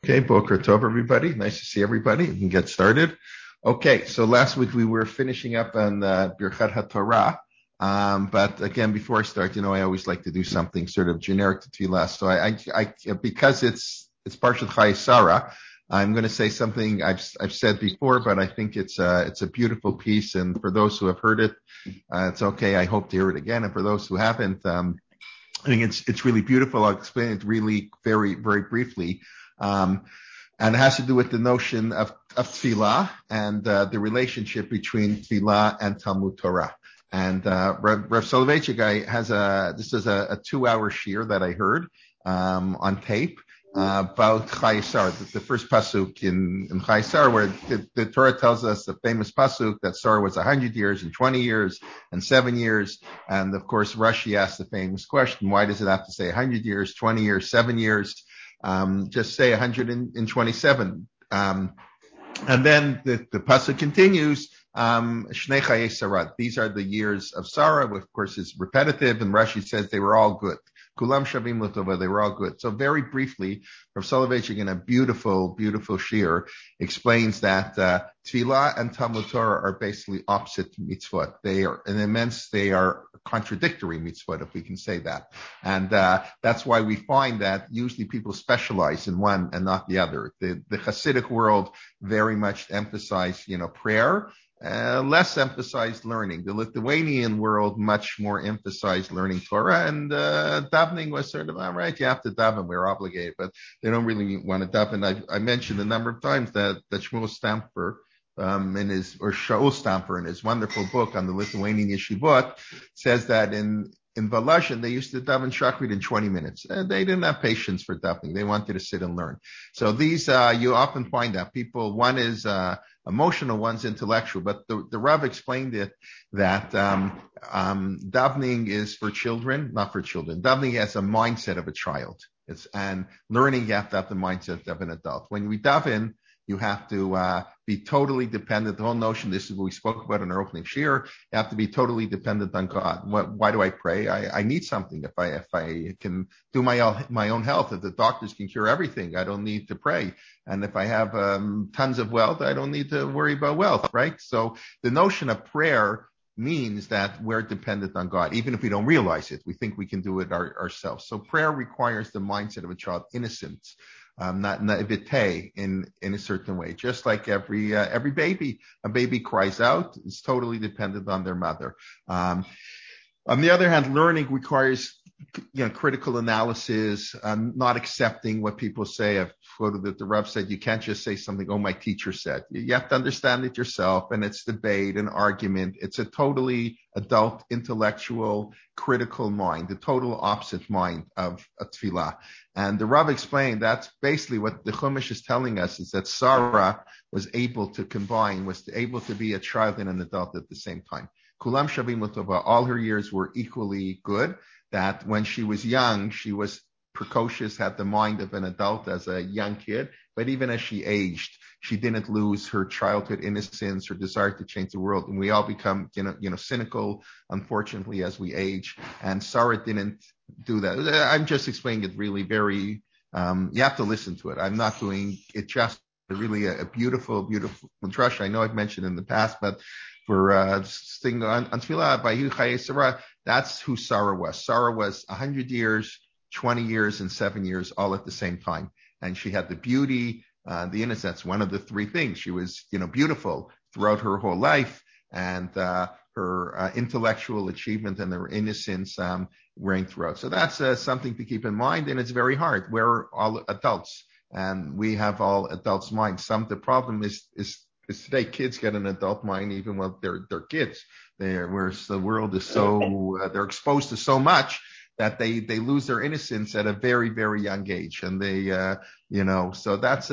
Okay, Boker Tov, everybody. Nice to see everybody. We can get started. Okay, so last week we were finishing up on Birchat HaTorah. But again, before I start, I always like to do something sort of generic to Tefillah. So I because it's Parshat Chayei Sarah, I'm going to say something I've said before, but I think it's a beautiful piece. And for those who have heard it, it's okay. I hope to hear it again. And for those who haven't, I think it's really beautiful. I'll explain it really very, very briefly. And it has to do with the notion of tefillah and the relationship between tefillah and Talmud Torah. And Rav Soloveitchik has this is a 2-hour shiur that I heard on tape about Chayei Sarah, the first pasuk in Chayei Sarah, where the Torah tells us the famous pasuk that Sarah was 100 years and 20 years and 7 years. And of course, Rashi asked the famous question, why does it have to say 100 years, 20 years, 7 years? Just say 127. And then the pasuk continues, Shnei Chayei Sarah. These are the years of Sarah, which of course is repetitive, and Rashi says they were all good. Kulam Shavim L'Tova, they were all good. So very briefly, Rav Soloveitchik in a beautiful, beautiful shiur explains that Tefillah and Talmud Torah are basically opposite mitzvot. They are contradictory mitzvot, if we can say that. And that's why we find that usually people specialize in one and not the other. The Hasidic world very much emphasize, prayer. Less emphasized learning. The Lithuanian world much more emphasized learning Torah, and davening was sort of, all right, you have to daven, we're obligated, but they don't really want to daven. I mentioned a number of times that Shmuel Stamper, Shaul Stamper in his wonderful book on the Lithuanian yeshivot says that in Volozhin, they used to daven Shachrit in 20 minutes. They didn't have patience for davening. They wanted to sit and learn. So these, you often find that people, one is emotional, one's intellectual. But the Rav explained it that davening is for children, not for children. Davening has a mindset of a child. And learning, you have to have the mindset of an adult. When we daven, you have to be totally dependent. The whole notion, this is what we spoke about in our opening shiur, you have to be totally dependent on God. Why do I pray? I need something. If I can do my own health, if the doctors can cure everything, I don't need to pray. And if I have tons of wealth, I don't need to worry about wealth, right? So the notion of prayer means that we're dependent on God, even if we don't realize it. We think we can do it ourselves. So prayer requires the mindset of a child, innocence. Not naivete in a certain way. Just like every baby, a baby cries out, is totally dependent on their mother. On the other hand, learning requires critical analysis, not accepting what people say. I've quoted that the Rav said, you can't just say something, oh, my teacher said. You have to understand it yourself, and it's debate and argument. It's a totally adult, intellectual, critical mind, the total opposite mind of a tefillah. And the Rav explained that's basically what the Chumash is telling us, is that Sarah was able to be a child and an adult at the same time. Kulam Shavim L'Tova, all her years were equally good. That when she was young, she was precocious, had the mind of an adult as a young kid, but even as she aged, she didn't lose her childhood innocence, her desire to change the world. And we all become, cynical, unfortunately, as we age. And Sarah didn't do that. I'm just explaining it really very, you have to listen to it. I'm not doing it just really a beautiful, beautiful drush. I know I've mentioned in the past, but for thing on Tefillah by Chayei Sarah, that's who Sarah was. Sarah was 100 years, 20 years, and 7 years all at the same time. And she had the beauty, the innocence, one of the three things. She was, beautiful throughout her whole life, and her intellectual achievement and her innocence rang throughout. So that's something to keep in mind, and it's very hard. We're all adults, and we have all adults' minds. The problem is today kids get an adult mind even when they're kids. Whereas the world is so they're exposed to so much that they lose their innocence at a very, very young age, and they so that's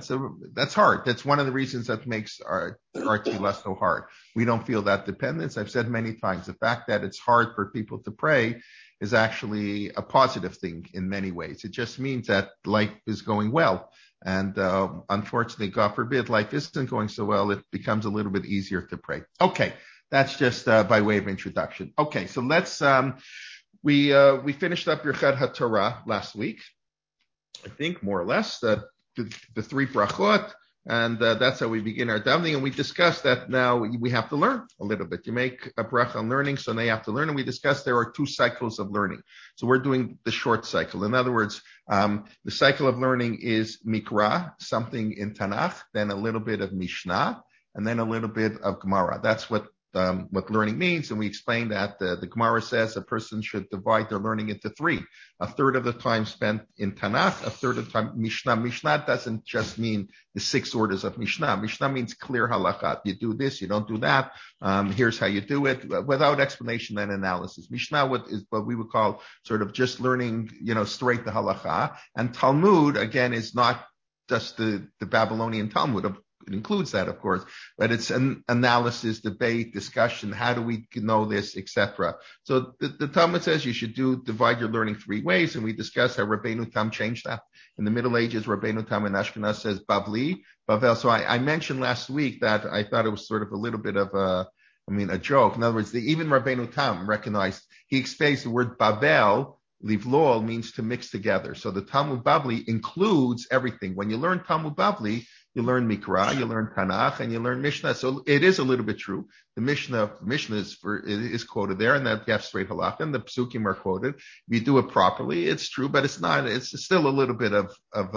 hard. That's one of the reasons that makes our tefillah so hard. We don't feel that dependence. I've said many times the fact that it's hard for people to pray is actually a positive thing in many ways. It just means that life is going well. And unfortunately, God forbid, life isn't going so well, it becomes a little bit easier to pray. Okay, that's just by way of introduction. Okay, so let's we finished up Birchat HaTorah last week. I think more or less that the three brachot. And that's how we begin our davening. And we discussed that now we have to learn a little bit. You make a bracha on learning, so now you have to learn. And we discussed there are 2 cycles of learning. So we're doing the short cycle. In other words, the cycle of learning is Mikra, something in Tanakh, then a little bit of Mishnah, and then a little bit of Gemara. That's what learning means, and we explained that the Gemara says a person should divide their learning into 3. A third of the time spent in Tanakh, a third of the time Mishnah. Mishnah doesn't just mean the 6 orders of Mishnah. Mishnah means clear halakha. You do this, you don't do that. Here's how you do it, without explanation and analysis. Mishnah is what we would call sort of just learning, straight the halakha. And Talmud, again, is not just the Babylonian Talmud. It includes that, of course, but it's an analysis, debate, discussion. How do we know this, etc. So the Talmud says you should divide your learning 3 ways, and we discussed how Rabbeinu Tam changed that. In the Middle Ages, Rabbeinu Tam in Ashkenaz says Bavli, Bavel. So I mentioned last week that I thought it was sort of a little bit of a joke. In other words, even Rabbeinu Tam recognized, he explains the word Bavel. Livlol means to mix together. So the Talmud Bavli includes everything. When you learn Talmud Bavli, you learn Mikra, you learn Tanakh, and you learn Mishnah. So it is a little bit true. The Mishnah is quoted there, and that you have straight halakha, and the Psukim are quoted. If you do it properly, it's true, but it's not. It's still a little bit of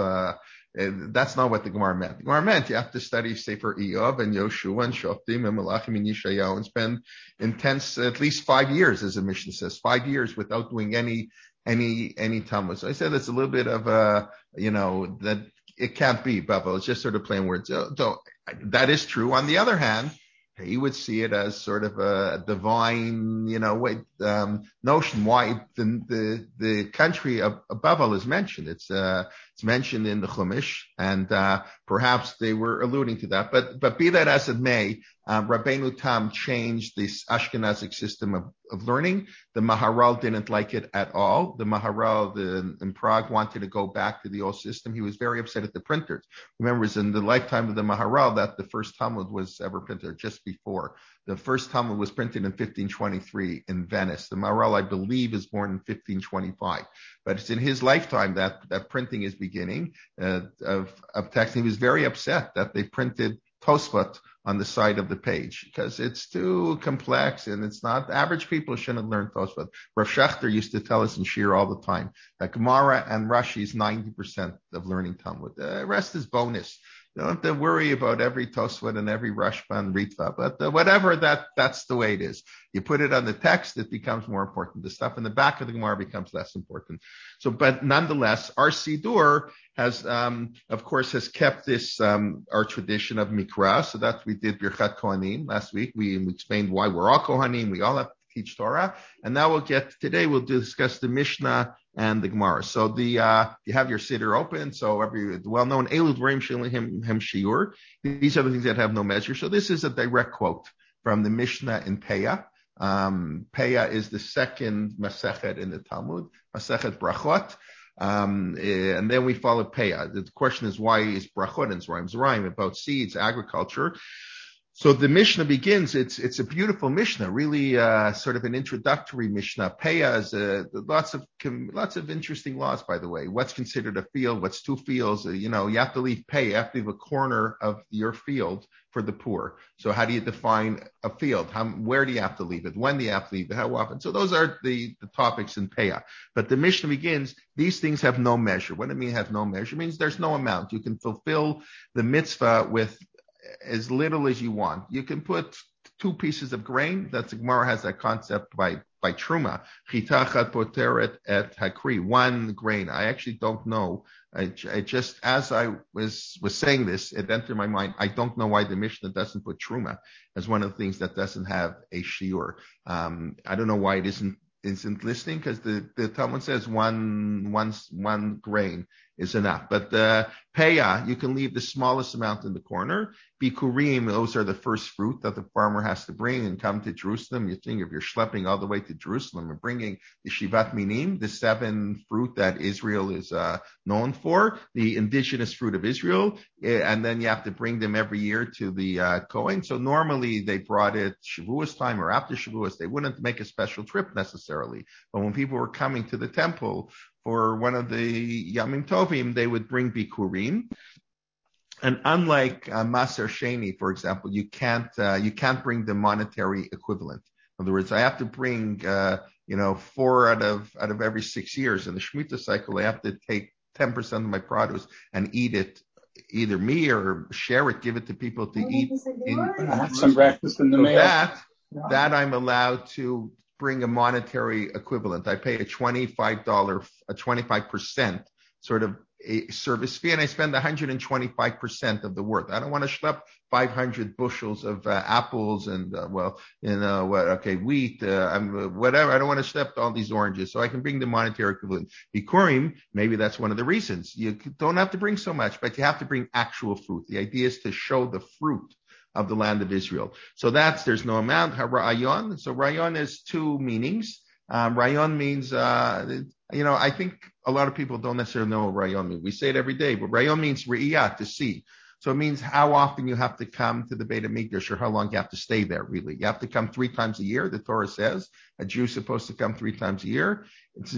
that's not what the Gemara meant. The Gemara meant you have to study Sefer Iyov and Yoshua and Shoftim and Malachim and Yeshayahu and spend intense, at least 5 years, as the Mishnah says, 5 years without doing any Talmud. So I said it's a little bit of that it can't be, Bavel. It's just sort of playing words. So that is true. On the other hand, he would see it as sort of a divine, notion. Why the country of Bavel is mentioned. It's mentioned in the Chumash, and perhaps they were alluding to that. But be that as it may, Rabbeinu Tam changed this Ashkenazic system of learning. The Maharal didn't like it at all. The Maharal in Prague wanted to go back to the old system. He was very upset at the printers. Remember, it was in the lifetime of the Maharal that the first Talmud was ever printed, just before. The first Talmud was printed in 1523 in Venice. The Maharal, I believe, is born in 1525. But it's in his lifetime that printing is beginning of text. And he was very upset that they printed Tosfot on the side of the page because it's too complex and it's not. Average people shouldn't learn Tosfot. Rav Schachter used to tell us in Shir all the time that Gemara and Rashi is 90% of learning Talmud. The rest is bonus. You don't have to worry about every Tosfot and every Rashba and Ritva, but whatever that's the way it is. You put it on the text, it becomes more important. The stuff in the back of the Gemara becomes less important. So, but nonetheless, our Sidur has, of course, has kept this, our tradition of Mikra. So that's, we did Birchat Kohanim last week. We explained why we're all Kohanim. We all have to teach Torah. And now today we'll discuss the Mishnah and the Gemara. So you have your Siddur open. So the well-known Elud Dvarim She'ein Lahem Shiur. These are the things that have no measure. So this is a direct quote from the Mishnah in Peah. Peah is the second Masechet in the Talmud, Masechet Brachot. And then we follow Peah. The question is, why is Brachot and Zeraim about seeds, agriculture? So the Mishnah begins, it's a beautiful Mishnah, really sort of an introductory Mishnah. Peah is lots of interesting laws, by the way. What's considered a field? What's 2 fields? You have to leave Peah, you have to leave a corner of your field for the poor. So how do you define a field? Where do you have to leave it? When do you have to leave it? How often? So those are the topics in Peah. But the Mishnah begins, these things have no measure. What do I mean have no measure? It means there's no amount. You can fulfill the mitzvah with as little as you want. You can put 2 pieces of grain. That's Gemara has that concept by Truma. Chitachat poteret et hakri. 1 grain. I actually don't know. I just, as I was saying this, it entered my mind. I don't know why the Mishnah doesn't put Truma as one of the things that doesn't have a shiur. I don't know why it isn't listing, because the Talmud says one grain is enough. But the Peah, you can leave the smallest amount in the corner. Bikurim, those are the first fruit that the farmer has to bring and come to Jerusalem. You think if you're schlepping all the way to Jerusalem and bringing the Shivat Minim, the 7 fruit that Israel is known for, the indigenous fruit of Israel, and then you have to bring them every year to the Kohen. So normally they brought it Shavuos time or after Shavuos. They wouldn't make a special trip necessarily. But when people were coming to the temple for one of the Yamim Tovim, they would bring Bikurim. And unlike Maser Sheni, for example, you can't bring the monetary equivalent. In other words, I have to bring 4 out of every 6 years. In the Shemitah cycle, I have to take 10% of my produce and eat it, either me or share it, give it to people to eat. Have some breakfast in the mail. That I'm allowed to bring a monetary equivalent. I pay a $25% sort of a service fee, and I spend 125% of the worth. I don't want to schlep 500 bushels of apples and wheat, whatever. I don't want to schlep all these oranges, so I can bring the monetary equivalent. Bikurim, maybe that's one of the reasons. You don't have to bring so much, but you have to bring actual fruit. The idea is to show the fruit of the land of Israel. So there's no amount. Rayon. So rayon has 2 meanings. Rayon means, I think a lot of people don't necessarily know what rayon means. We say it every day, but rayon means re'iyah, to see. So it means how often you have to come to the Beit HaMikdash or how long you have to stay there, really. You have to come 3 times a year, the Torah says. A Jew's supposed to come 3 times a year.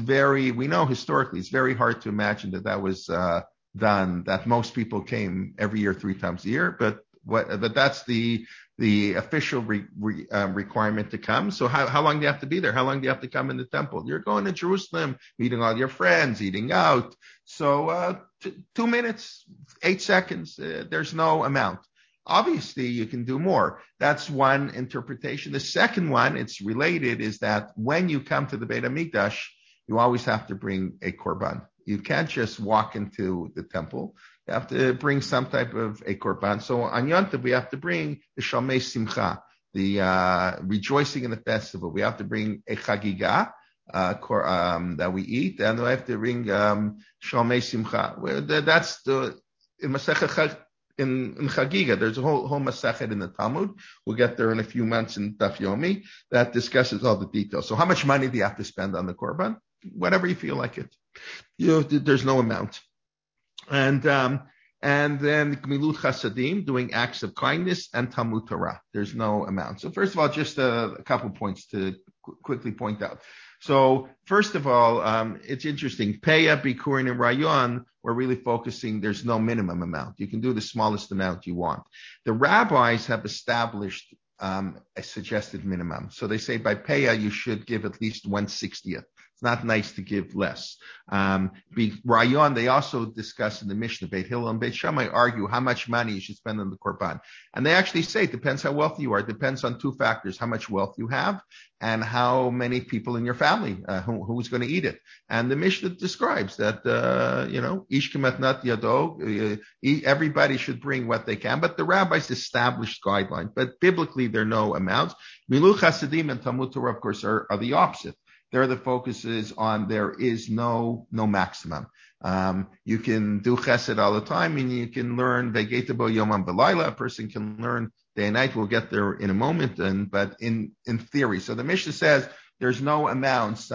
We know historically, it's very hard to imagine that was done, that most people came every year 3 times a year, but that's the official requirement to come. So how long do you have to be there? How long do you have to come in the temple? You're going to Jerusalem, meeting all your friends, eating out. So 2 minutes, 8 seconds. There's no amount. Obviously, you can do more. That's one interpretation. The second one, it's related, is that when you come to the Beit HaMikdash, you always have to bring a korban. You can't just walk into the temple. You have to bring some type of a korban. So on Yom Tov, we have to bring the Shalmei Simcha, the rejoicing in the festival. We have to bring a chagiga that we eat, and we have to bring Shalmei Simcha. That's in Masechet in Chagiga. There's a whole Masechet in the Talmud. We'll get there in a few months in Daf Yomi that discusses all the details. So how much money do you have to spend on the korban? Whatever you feel like it. There's no amount. And then Gmilut Chasadim, doing acts of kindness, and Talmud Torah. There's no amount. So first of all, just a couple points to quickly point out. So first of all, it's interesting. Peah, Bikurin, and Rayon, we're really focusing, there's no minimum amount. You can do the smallest amount you want. The rabbis have established a suggested minimum. So they say by Peah, you should give at least 1/60th. It's not nice to give less. Rayon, they also discuss in the Mishnah, Beit Hillel and Beit Shammai argue how much money you should spend on the korban. And they actually say it depends how wealthy you are. It depends on 2 factors, how much wealth you have and how many people in your family, who's going to eat it. And the Mishnah describes that, Ish Kematnat Yado, everybody should bring what they can, but the rabbis established guidelines. But biblically, there are no amounts. Milut Chasadim and Talmud Torah, of course, are the opposite. There the focus is on there is no maximum. You can do chesed all the time, and you can learn vegeta bo yomam b'layla. A person can learn day and night. We'll get there in a moment, but in theory. So the Mishnah says there's no amounts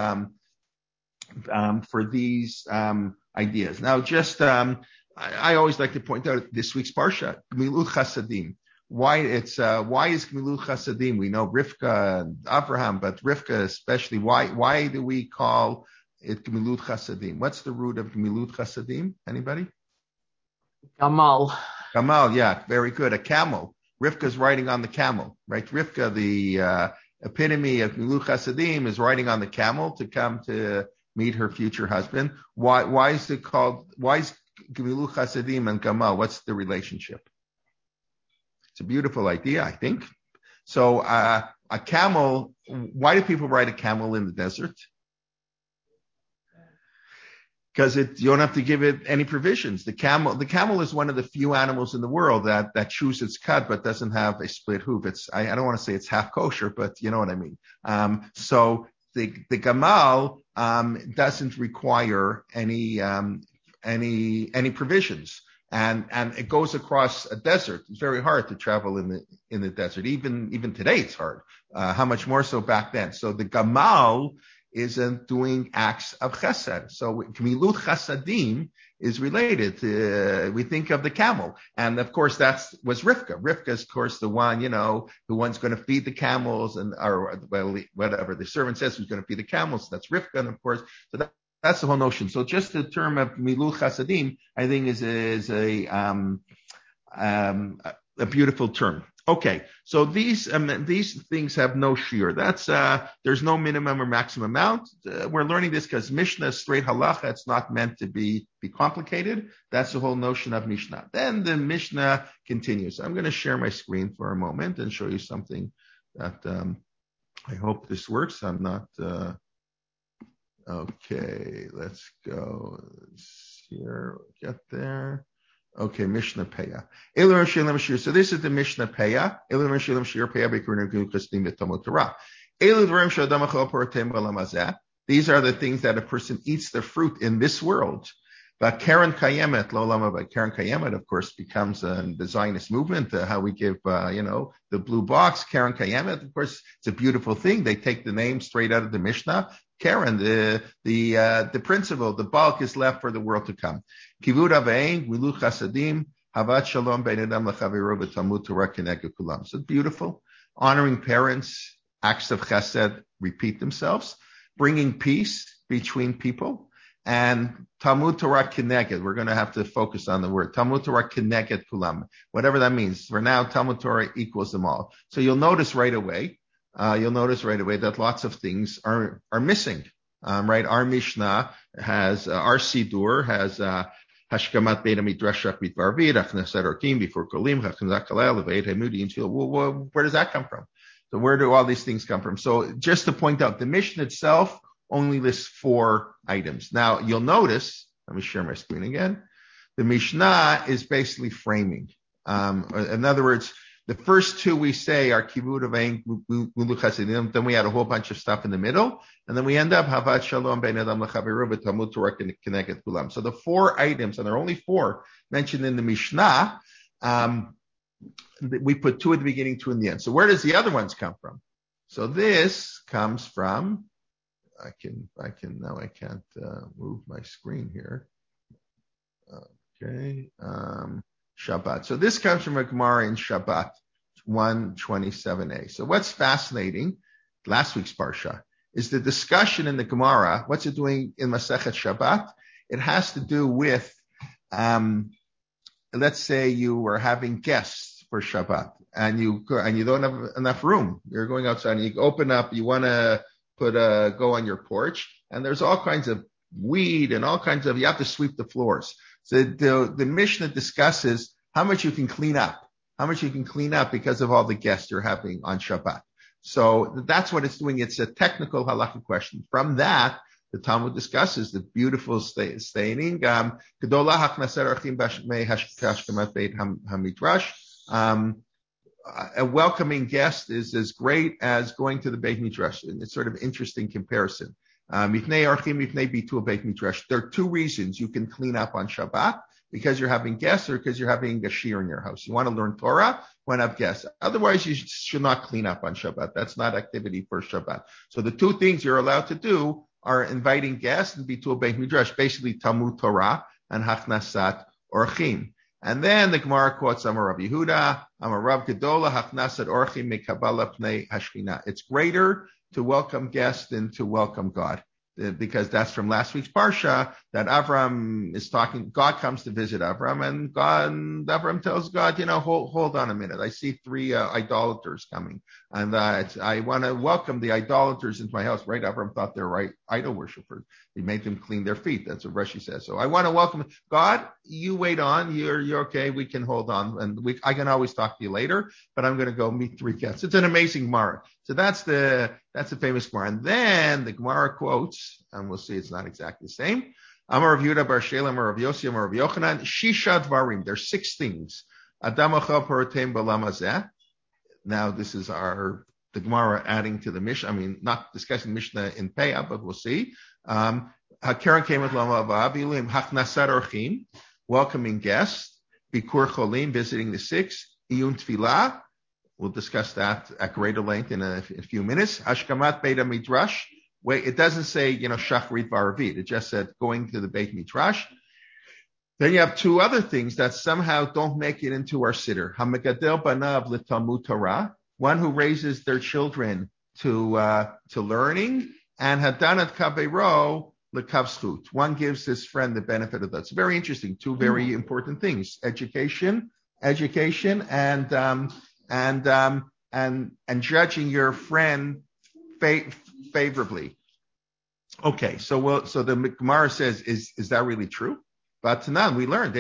for these ideas. Now, just I always like to point out this week's parsha, Gmilut Chasadim. Why is Gmilut Chasadim? We know Rivka and Abraham, but Rivka especially. Why do we call it Gmilut Chasadim? What's the root of Gmilut Chasadim? Anybody? Gamal, yeah, very good. A camel. Rivka's riding on the camel, right? Rivka, the epitome of Gmilut Chasadim, is riding on the camel to come to meet her future husband. Why is Gmilut Chasadim and Gamal? What's the relationship? It's a beautiful idea, I think. So a camel, why do people ride a camel in the desert? Because you don't have to give it any provisions. The camel is one of the few animals in the world that chews its cud but doesn't have a split hoof. I don't want to say it's half kosher, but you know what I mean. So the gamal doesn't require any provisions. And it goes across a desert. It's very hard to travel in the desert. Even today it's hard. How much more so back then? So the gamal isn't doing acts of chesed. So Gmilut Chasadim is related to, we think of the camel. And of course was Rivka. Rivka is of course the one, the one's going to feed the camels or whatever the servant says who's going to feed the camels. That's Rivka. And of course, so That's the whole notion. So just the term of Milul Chasadim, I think is a beautiful term. Okay, so these things have no shiur. That's there's no minimum or maximum amount. We're learning this because Mishnah is straight halacha. It's not meant to be complicated. That's the whole notion of Mishnah. Then the Mishnah continues. I'm going to share my screen for a moment and show you something that I hope this works. I'm not. Okay, let's go here. Get there. Okay, Mishnah Peah. So this is the Mishnah Peah. These are the things that a person eats the fruit in this world. But Karen Kayemet, of course, becomes the Zionist movement, how we give, the blue box. Karen Kayemet, of course, it's a beautiful thing. They take the name straight out of the Mishnah. Karen, the principle, the bulk is left for the world to come. Kivud avein, milu chasadim, havat shalom bein adam lechaviro v'talmud Torah keneged kulam. So beautiful. Honoring parents, acts of chesed repeat themselves. Bringing peace between people. And Talmud Torah Keneged, we're going to have to focus on the word. Talmud Torah Keneged Kulam, whatever that means. For now, Talmud Torah equals them all. So you'll notice right away that lots of things are missing. Right? Our Mishnah has, our Sidur has, Hashkamat Beit HaMidrash Shachrit Varvid, Achnasat Orkim, Before Kolim, Hachnazak Kalel, Leveit Hamudi, and where does that come from? So where do all these things come from? So just to point out, the Mishnah itself only lists 4 items. Now, you'll notice, let me share my screen again. The Mishnah is basically framing. In other words, the first 2 we say are Kivud Avein, Milu Chasadim, then we add a whole bunch of stuff in the middle, and then we end up Havat Shalom Bein Adam L'Chaveru V'Talmud Torah Keneged Kulam. So the 4 items, and there are only 4 mentioned in the Mishnah, we put 2 at the beginning, 2 in the end. So where does the other ones come from? So this comes from, I can't move my screen here. Okay. Shabbat. So this comes from a Gemara in Shabbat 127a. So what's fascinating, last week's Parsha, is the discussion in the Gemara. What's it doing in Masechet Shabbat? It has to do with, let's say you were having guests for Shabbat and you don't have enough room. You're going outside and you open up, you want to go on your porch, and there's all kinds of weed and all kinds of, you have to sweep the floors. So the Mishnah discusses how much you can clean up because of all the guests you're having on Shabbat. So that's what it's doing. It's a technical halakha question. From that, the Talmud discusses the beautiful staining. Gedolah hachnaser orchim b'shmei hashkamat beit hamidrash. A welcoming guest is as great as going to the Beit Midrash. And it's sort of interesting comparison. Mifnei archim, mifnei bitul Beit Midrash. There are 2 reasons you can clean up on Shabbat: because you're having guests or because you're having a shiur in your house. You want to learn Torah, want to have guests. Otherwise, you should not clean up on Shabbat. That's not activity for Shabbat. So the 2 things you're allowed to do are inviting guests and bitul Beit Midrash, basically Talmud Torah and Hachnasat Orchim. And then the Gemara quotes Amar Rav Yehuda, Amar Rav Gedola, Hachnasat Orchim Mekabala Pnei Hashchina. It's greater to welcome guests than to welcome God. Because that's from last week's Parsha, that Avram is talking, God comes to visit Avram, and Avram tells God, hold on a minute. I see 3 idolaters coming, and I want to welcome the idolaters into my house. Right? Avram thought they were idol worshipers. He made them clean their feet. That's what Rashi says. So I want to welcome God. You wait on. You're okay. We can hold on, and I can always talk to you later. But I'm going to go meet 3 guests. It's an amazing Gemara. So that's the famous Gemara. And then the Gemara quotes, and we'll see it's not exactly the same. Amar Rav Yehuda bar Sheila, Amar Rav Yossi, Amar Rav Yochanan, Shisha Dvarim. There's 6 things. Adam achal parotem b'olam hazeh. Now this is the Gemara adding to the Mishnah. Not discussing Mishnah in Peah, but we'll see. Hakaren came with Lama Avabilim, Hachnasat Orchim, welcoming guests, Bikur Cholim, visiting the sick, Iyun Tfilah. We'll discuss that at greater length in a few minutes. Hashkamat Beit HaMidrash. Wait, it doesn't say, Shachrit V'Arvit. It just said going to the Beit Midrash. Then you have 2 other things that somehow don't make it into our siddur. Hamegadel Banav L'Talmud Torah. One who raises their children to learning, and Hadanat Kabeiro lekavschut. One gives his friend the benefit of that. It's very interesting. Two very important things: education, and judging your friend favorably. Okay, so the Gemara says, is that really true? But Tanan, we learned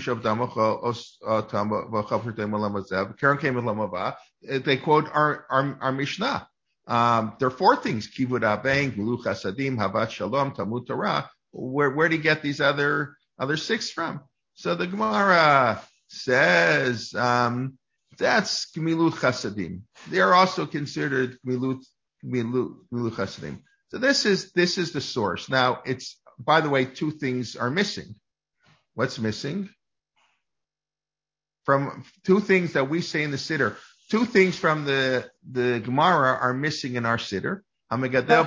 they quote our Mishnah. There are four things: kivud abeng, milu chasadim, havat shalom, talmud Torah. Where do you get these other six from? So the Gemara says that's milu chasadim. They are also considered milu chasadim. So this is the source. Now, it's, by the way, two things are missing. What's missing? From two things that we say in the Siddur, two things from the Gemara are missing in our Siddur. We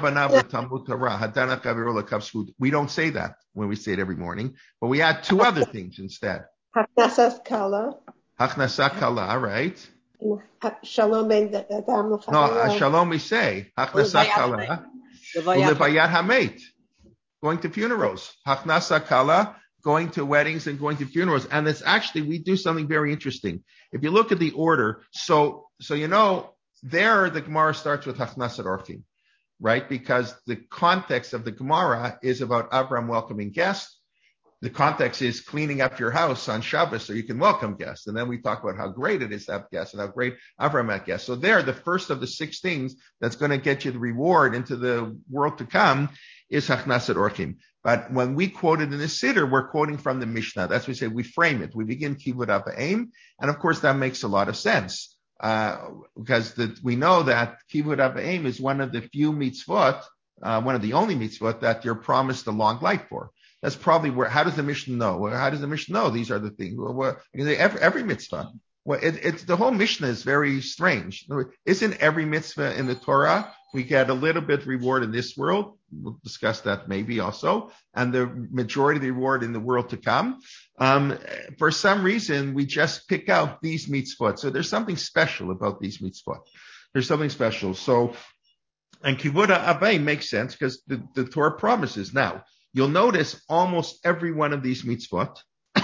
don't say that when we say it every morning, but we add two other things instead. Hachnasas kala. Hachnasa kala, right? Shalom ben adam l'chavero. No, shalom we say. Hachnasa kala. Ulevayat hamet. Going to funerals. Hachnasa kala. Going to weddings and going to funerals. And it's actually, we do something very interesting. If you look at the order, so there the Gemara starts with Hachnasat Orchim, right? Because the context of the Gemara is about Avram welcoming guests. The context is cleaning up your house on Shabbos so you can welcome guests. And then we talk about how great it is to have guests and how great Avram had guests. So there, the first of the six things that's going to get you the reward into the world to come is Hachnasat Orchim. But when we quote it in the Siddur, we're quoting from the Mishnah. That's what we say, we frame it. We begin Kivud Aim, and of course that makes a lot of sense. Because we know that Kivud Aim is one of the few mitzvot, one of the only mitzvot that you're promised a long life for. That's probably where, how does the Mishnah know? How does the Mishnah know these are the things? Every mitzvah. Well, it's the whole Mishnah is very strange. Isn't every mitzvah in the Torah, we get a little bit reward in this world? We'll discuss that maybe also. And the majority of the reward in the world to come. For some reason, we just pick out these mitzvot. So there's something special about these mitzvot. There's something special. So, and Kivuda Avay makes sense because the Torah promises. Now, you'll notice almost every one of these mitzvot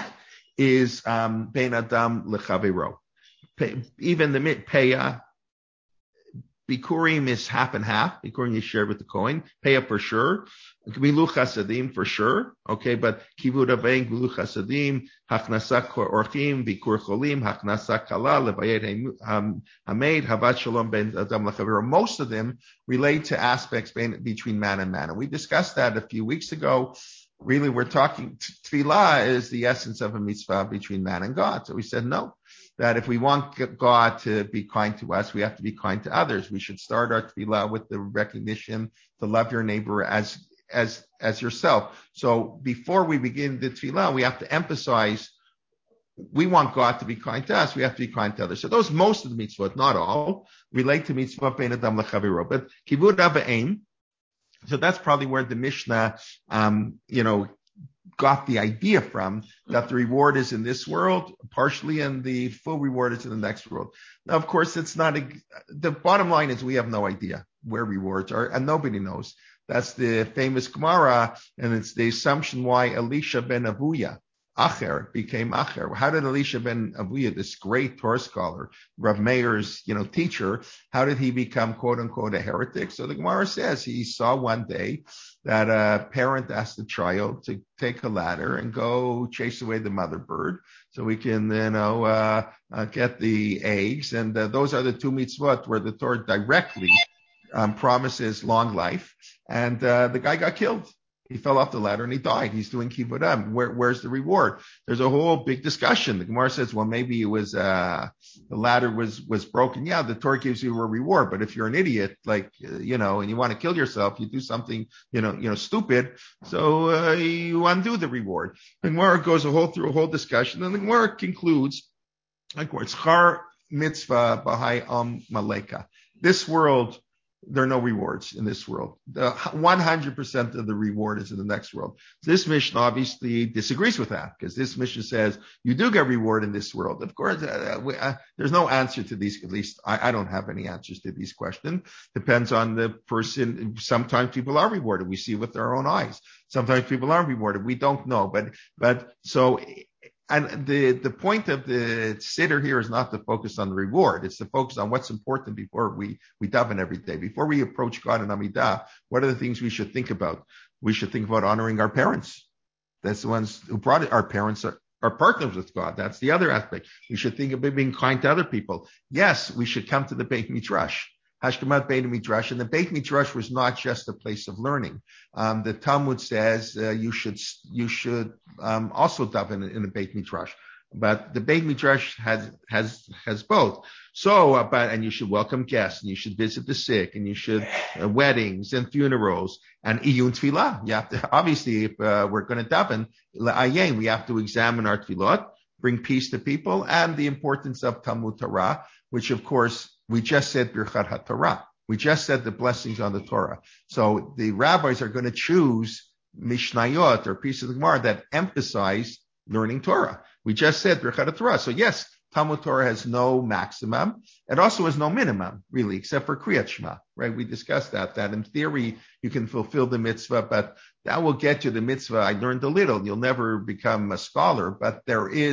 is Ben Adam Lechavero. Even the Peah, Bikurim is half and half. Bikurim is shared with the Kohen. Peah for sure. Milu Chasadim for sure. Okay, but Kivud Aveng, Milu Chasadim, Hachnasa Orchim, Bikur Cholim, Hachnasa Kala, Lebayet Hamed, Havat Shalom Ben Adam Lechavero. Most of them relate to aspects between man and man. And we discussed that a few weeks ago. Really, we're talking, tefillah is the essence of a mitzvah between man and God. So we said no, that if we want God to be kind to us, we have to be kind to others. We should start our tefillah with the recognition to love your neighbor as yourself. So before we begin the tefillah, we have to emphasize, we want God to be kind to us. We have to be kind to others. So those, most of the mitzvot, not all, relate to mitzvah bein adam lechavero. But kivud ava'im, so that's probably where the Mishnah, got the idea from, that the reward is in this world, partially, and the full reward is in the next world. Now, of course, it's not, the bottom line is we have no idea where rewards are, and nobody knows. That's the famous Gemara, and it's the assumption why Elisha ben Avuya, Acher, became Acher. How did Elisha ben Avuya, this great Torah scholar, Rav Meir's, teacher, how did he become, quote unquote, a heretic? So the Gemara says he saw one day that a parent asked the child to take a ladder and go chase away the mother bird so we can, get the eggs. And those are the two mitzvot where the Torah directly promises long life. And the guy got killed. He fell off the ladder and he died. He's doing kibbutz. Where's the reward? There's a whole big discussion. The Gemara says, well, maybe it was the ladder was broken. Yeah, the Torah gives you a reward, but if you're an idiot, and you want to kill yourself, you do something, stupid. So you undo the reward. The Gemara goes through a whole discussion, and the Gemara concludes, like, it's char mitzvah b'hai maleka. This world there are no rewards in this world. 100% of the reward is in the next world. This mission obviously disagrees with that, because this mission says you do get reward in this world. Of course, there's no answer to these. At least I don't have any answers to these questions. Depends on the person. Sometimes people are rewarded. We see with our own eyes. Sometimes people aren't rewarded. We don't know. But so. And the point of the siddur here is not to focus on the reward. It's to focus on what's important before we daven every day. Before we approach God in Amidah, what are the things we should think about? We should think about honoring our parents. That's the ones who brought it. Our parents are partners with God. That's the other aspect. We should think about being kind to other people. Yes, we should come to the Beit Midrash. Hashkamat Beit Midrash, and the Beit Midrash was not just a place of learning. The Talmud says you should also daven in the Beit Midrash, but the Beit Midrash has both. So, and you should welcome guests, and you should visit the sick, and you should weddings and funerals and iyun tefillah. You have to obviously, if we're going to daven la'ayin, we have to examine our tefillot, bring peace to people, and the importance of Talmud Torah, which of course. We just said Birchat HaTorah. We just said the blessings on the Torah. So the rabbis are going to choose Mishnayot or pieces of the Gemara that emphasize learning Torah. We just said Birchat HaTorah. So yes, Talmud Torah has no maximum. It also has no minimum, really, except for Kriyat Shema, right? We discussed that in theory you can fulfill the mitzvah, but that will get you the mitzvah. I learned a little. You'll never become a scholar, but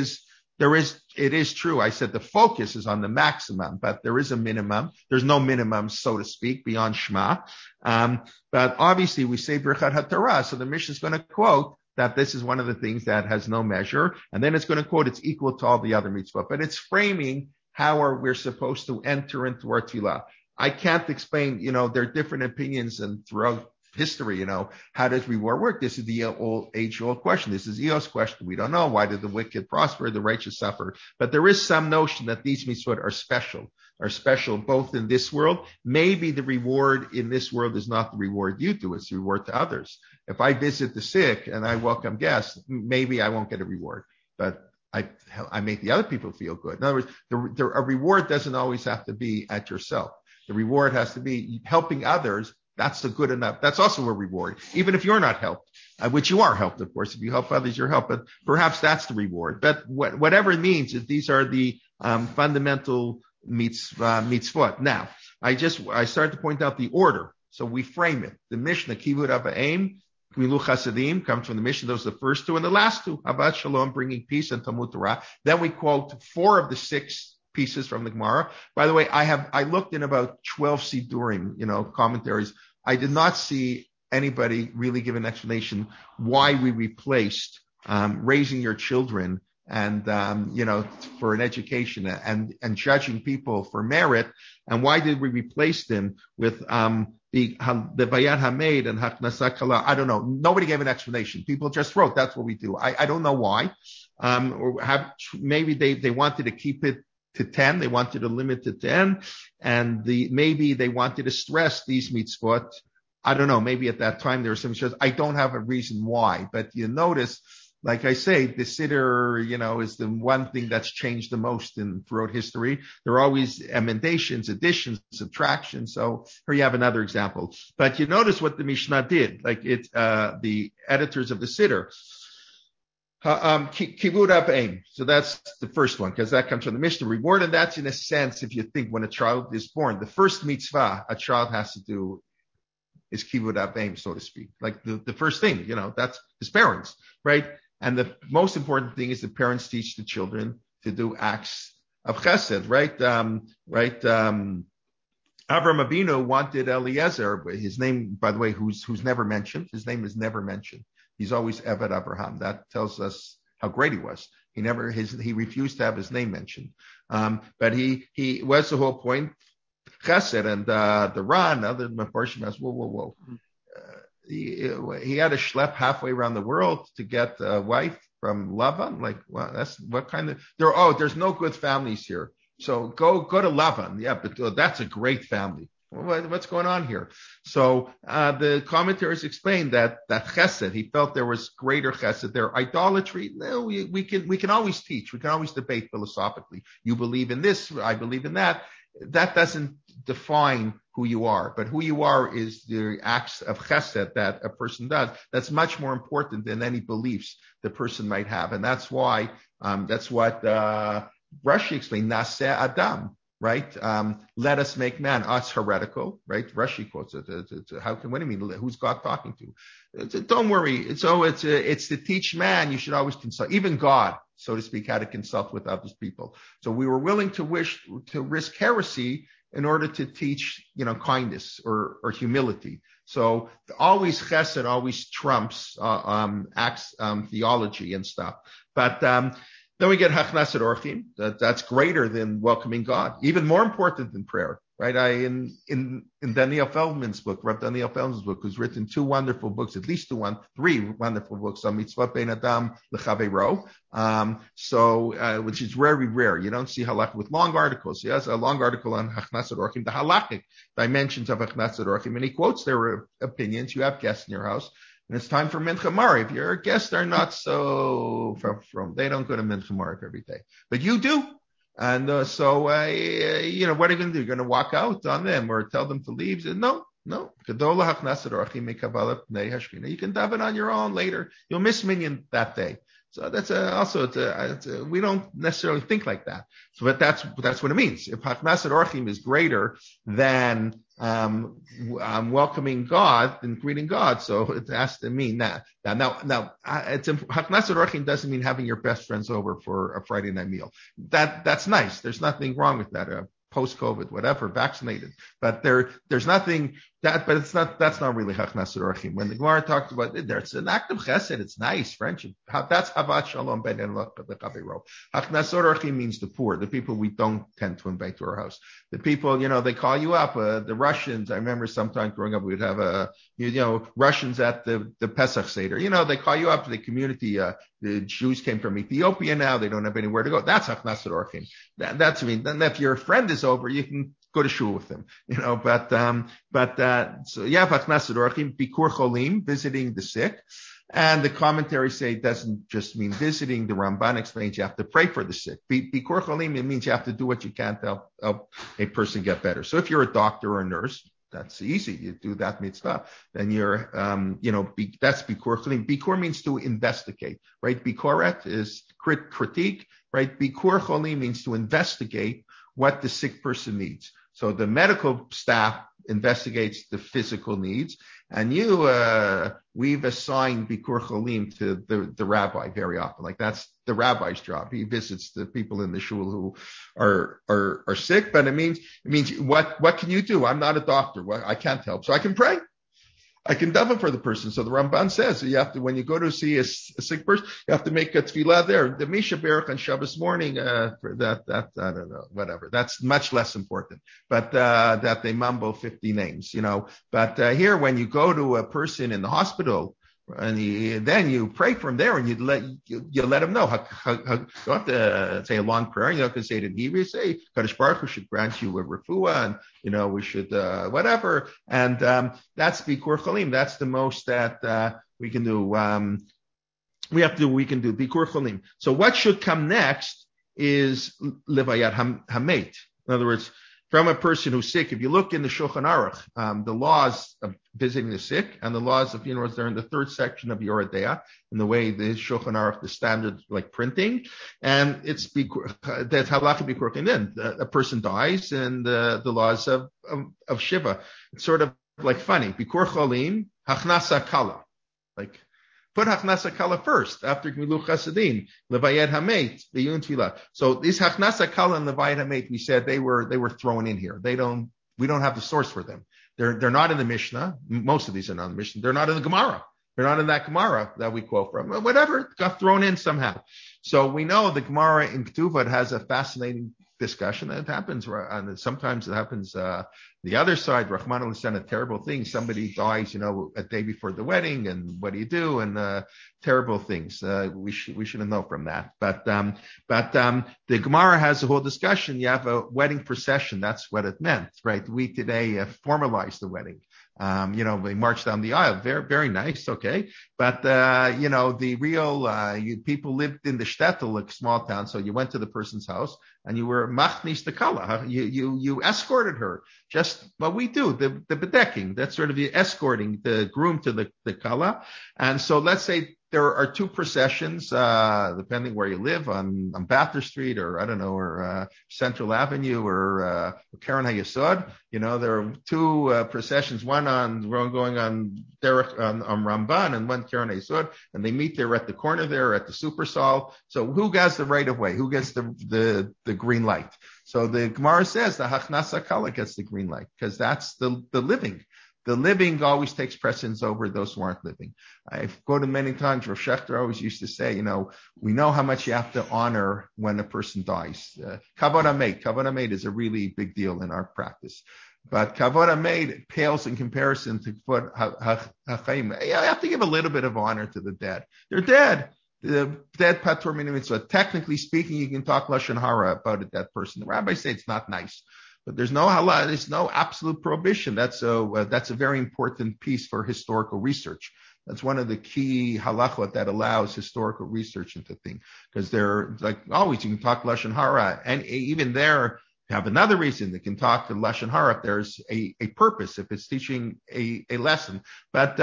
it is true. I said the focus is on the maximum, but there is a minimum. There's no minimum, so to speak, beyond Shema. But obviously we say Birchat HaTorah. So the Mishnah is going to quote that this is one of the things that has no measure. And then it's going to quote it's equal to all the other mitzvah. But it's framing how we're supposed to enter into our tefillah. I can't explain, there are different opinions and throughout history, how does reward work? This is the age-old question. This is Eos question. We don't know. Why did the wicked prosper, the righteous suffer? But there is some notion that these mitzvot are special both in this world. Maybe the reward in this world is not the reward you do, it's the reward to others. If I visit the sick and I welcome guests, maybe I won't get a reward, but I make the other people feel good. In other words, a reward doesn't always have to be at yourself. The reward has to be helping others. That's a good enough. That's also a reward, even if you're not helped, which you are helped, of course. If you help others, you're helped. But perhaps that's the reward. But whatever it means, is these are the fundamental mitzvot. Now, I started to point out the order, so we frame it. The Mishnah, Kivud Ava'im, Gmilu Chasadim, comes from the Mishnah. Those are the first two, and the last two, Havat Shalom, bringing peace, and Talmud Torah. Then we quote 4 of the 6 pieces from the Gemara. By the way, I looked in about 12 Sidurim, commentaries. I did not see anybody really give an explanation why we replaced raising your children and for an education and judging people for merit, and why did we replace them with the Bayat Hamed and Haknasa Kala? I don't know. Nobody gave an explanation. People just wrote, that's what we do. I don't know why. Maybe they wanted to keep it to 10. They wanted to limit to 10, and maybe they wanted to stress these mitzvot. I don't know. Maybe at that time there was some stress. I don't have a reason why, but you notice, like I say, the siddur, is the one thing that's changed the most throughout history. There are always emendations, additions, subtractions. So here you have another example. But you notice what the Mishnah did, the editors of the siddur. Kivud Ava'im. So that's the first one, because that comes from the Mishnah. Reward, and that's in a sense, if you think when a child is born, the first mitzvah a child has to do is Kivud Ava'im, so to speak. Like the first thing, that's his parents, right? And the most important thing is the parents teach the children to do acts of chesed, right? Avram Avinu wanted Eliezer, his name, by the way, who's never mentioned. His name is never mentioned. He's always Eved Abraham. That tells us how great he was. He refused to have his name mentioned. But he was the whole point. Chesed and the Ran, other Mefarshim asked, whoa. He had to schlep halfway around the world to get a wife from Lavan. Like, well, that's what kind of, there's no good families here. So go to Lavan. Yeah, but that's a great family. What's going on here? So the commentaries explain that chesed, he felt there was greater chesed there. Idolatry, no, we can always teach. We can always debate philosophically. You believe in this, I believe in that. That doesn't define who you are. But who you are is the acts of chesed that a person does. That's much more important than any beliefs the person might have. And that's why, that's what, Rashi explained, Naseh Adam, right? Let us make man. Us heretical, right? Rashi quotes it. What do you mean? Who's God talking to? Don't worry. It's to teach man. You should always consult, even God, so to speak, how to consult with other people. So we were willing to risk heresy in order to teach, kindness or humility. So always chesed always trumps, acts, theology and stuff. But, then we get Hachnasat Orchim. That's greater than welcoming God, even more important than prayer, right? In Daniel Feldman's book, Rav Daniel Feldman's book, who's written three wonderful books on Mitzvot Bein Adam L'Chaveiro. Which is very rare. You don't see halakha with long articles. He has a long article on Hachnasat Orchim, the halakhic dimensions of Hachnasat Orchim, and he quotes their opinions. You have guests in your house. And it's time for Mincha Mariv. If your guests are not so from, they don't go to Mincha Mariv every day, but you do. And what are you going to do? You're going to walk out on them or tell them to leave? No. You can daven on your own later. You'll miss minyan that day. So that's we don't necessarily think like that. So, but that's what it means. If Hachnasat Orchim is greater than welcoming God and greeting God, so it has to mean that. Now, Hachnasat Orchim doesn't mean having your best friends over for a Friday night meal. That's nice. There's nothing wrong with that. Post-COVID, whatever, vaccinated, but there's nothing that, but that's not really Hachnasat Orchim. When the Gemara talks about it, it's an act of chesed, it's nice, friendship. That's Havat Shalom Ben L'Chaveiro. Hachnasat Orchim means the poor, the people we don't tend to invite to our house. The people, they call you up, the Russians. I remember sometime growing up, we'd have Russians at the Pesach Seder. They call you up to the community, the Jews came from Ethiopia now, they don't have anywhere to go. That's Hachnasat Orchim. That's then if your friend is over, you can go to shul with them, so you have Hachnasat Orchim, Bikur Cholim, visiting the sick. And the commentaries say it doesn't just mean visiting. The Ramban explains you have to pray for the sick. Bikur Cholim, it means you have to do what you can to help a person get better. So if you're a doctor or a nurse, that's easy. You do that mitzvah. Then you're, that's Bikur Cholim. Bikur means to investigate, right? Bikoret is critique, right? Bikur Cholim means to investigate what the sick person needs. So the medical staff investigates the physical needs, and we've assigned Bikur Cholim to the rabbi very often. Like that's the rabbi's job. He visits the people in the shul who are sick, but it means what can you do? I'm not a doctor. I can't help. So I can pray. I can daven for the person. So the Ramban says you have to, when you go to see a sick person, you have to make a tefillah there. The Misha Berach on Shabbos morning, for that, I don't know, whatever. That's much less important. But, that they mumble 50 names, But, here, when you go to a person in the hospital, and then you pray from there, and you let him know. You don't have to say a long prayer. You don't have to say it in Hebrew. Say Kadosh Baruch Hu should grant you a refuah, and we should whatever. And that's Bikur Cholim. That's the most that we can do. We can do Bikur Cholim. So what should come next is Levayat Hamet. In other words, from a person who's sick, if you look in the Shulchan Aruch, the laws of visiting the sick and the laws of funerals, they're in the third section of Yoreh De'ah, in the way the Shulchan Aruch, the standard like printing, and it's that halacha bikur cholim. A person dies, and the laws of Shiva. It's sort of like funny. Bikur cholim, hachnasa kala, like. Put Hachnasa Kala first, after Gmilu Chasadim, Levayet Hamet, the Yun Tefillah. So these Hachnasa Kala and Levayet Hamet, we said they were thrown in here. We don't have the source for them. They're not in the Mishnah. Most of these are not in the Mishnah. They're not in the Gemara. They're not in that Gemara that we quote from. Whatever, it got thrown in somehow. So we know the Gemara in Ketuvot has a fascinating discussion that happens, and sometimes it happens the other side. Rahman al-San, a terrible thing. Somebody dies, a day before the wedding, and what do you do? And terrible things. We shouldn't know from that. But the Gemara has a whole discussion. You have a wedding procession. That's what it meant, right? We today formalized the wedding. They march down the aisle. Very, very nice. Okay. But, the real, people lived in the shtetl, like small town. So you went to the person's house and you were machnis the kala. You escorted her. Just what we do, the bedecking. That's sort of the escorting the groom to the kala. And so let's say there are two processions, depending where you live on Bathurst Street or or Central Avenue or Karen HaYesod. There are two processions, one going on Derek on Ramban and one Karen HaYesod, and they meet there at the corner there at the Super Sol. So who gets the right of way? Who gets the green light? So the Gemara says the Hachnasa Kala gets the green light because that's the living. The living always takes precedence over those who aren't living. I've quoted many times, Rav Shechter always used to say, we know how much you have to honor when a person dies. Kavod HaMeit is a really big deal in our practice. But Kavod HaMeit pales in comparison to Kavod HaChaim. You have to give a little bit of honor to the dead. They're dead. The dead patur min mitzvah. Technically speaking, you can talk lashon hara about a dead person. The rabbis say it's not nice. But there's no halal, there's no absolute prohibition. That's a very important piece for historical research. That's one of the key halachot that allows historical research into things. Because they're like always, you can talk lashon hara, and even there you have another reason they can talk to lashon hara if there's a purpose, if it's teaching a lesson. But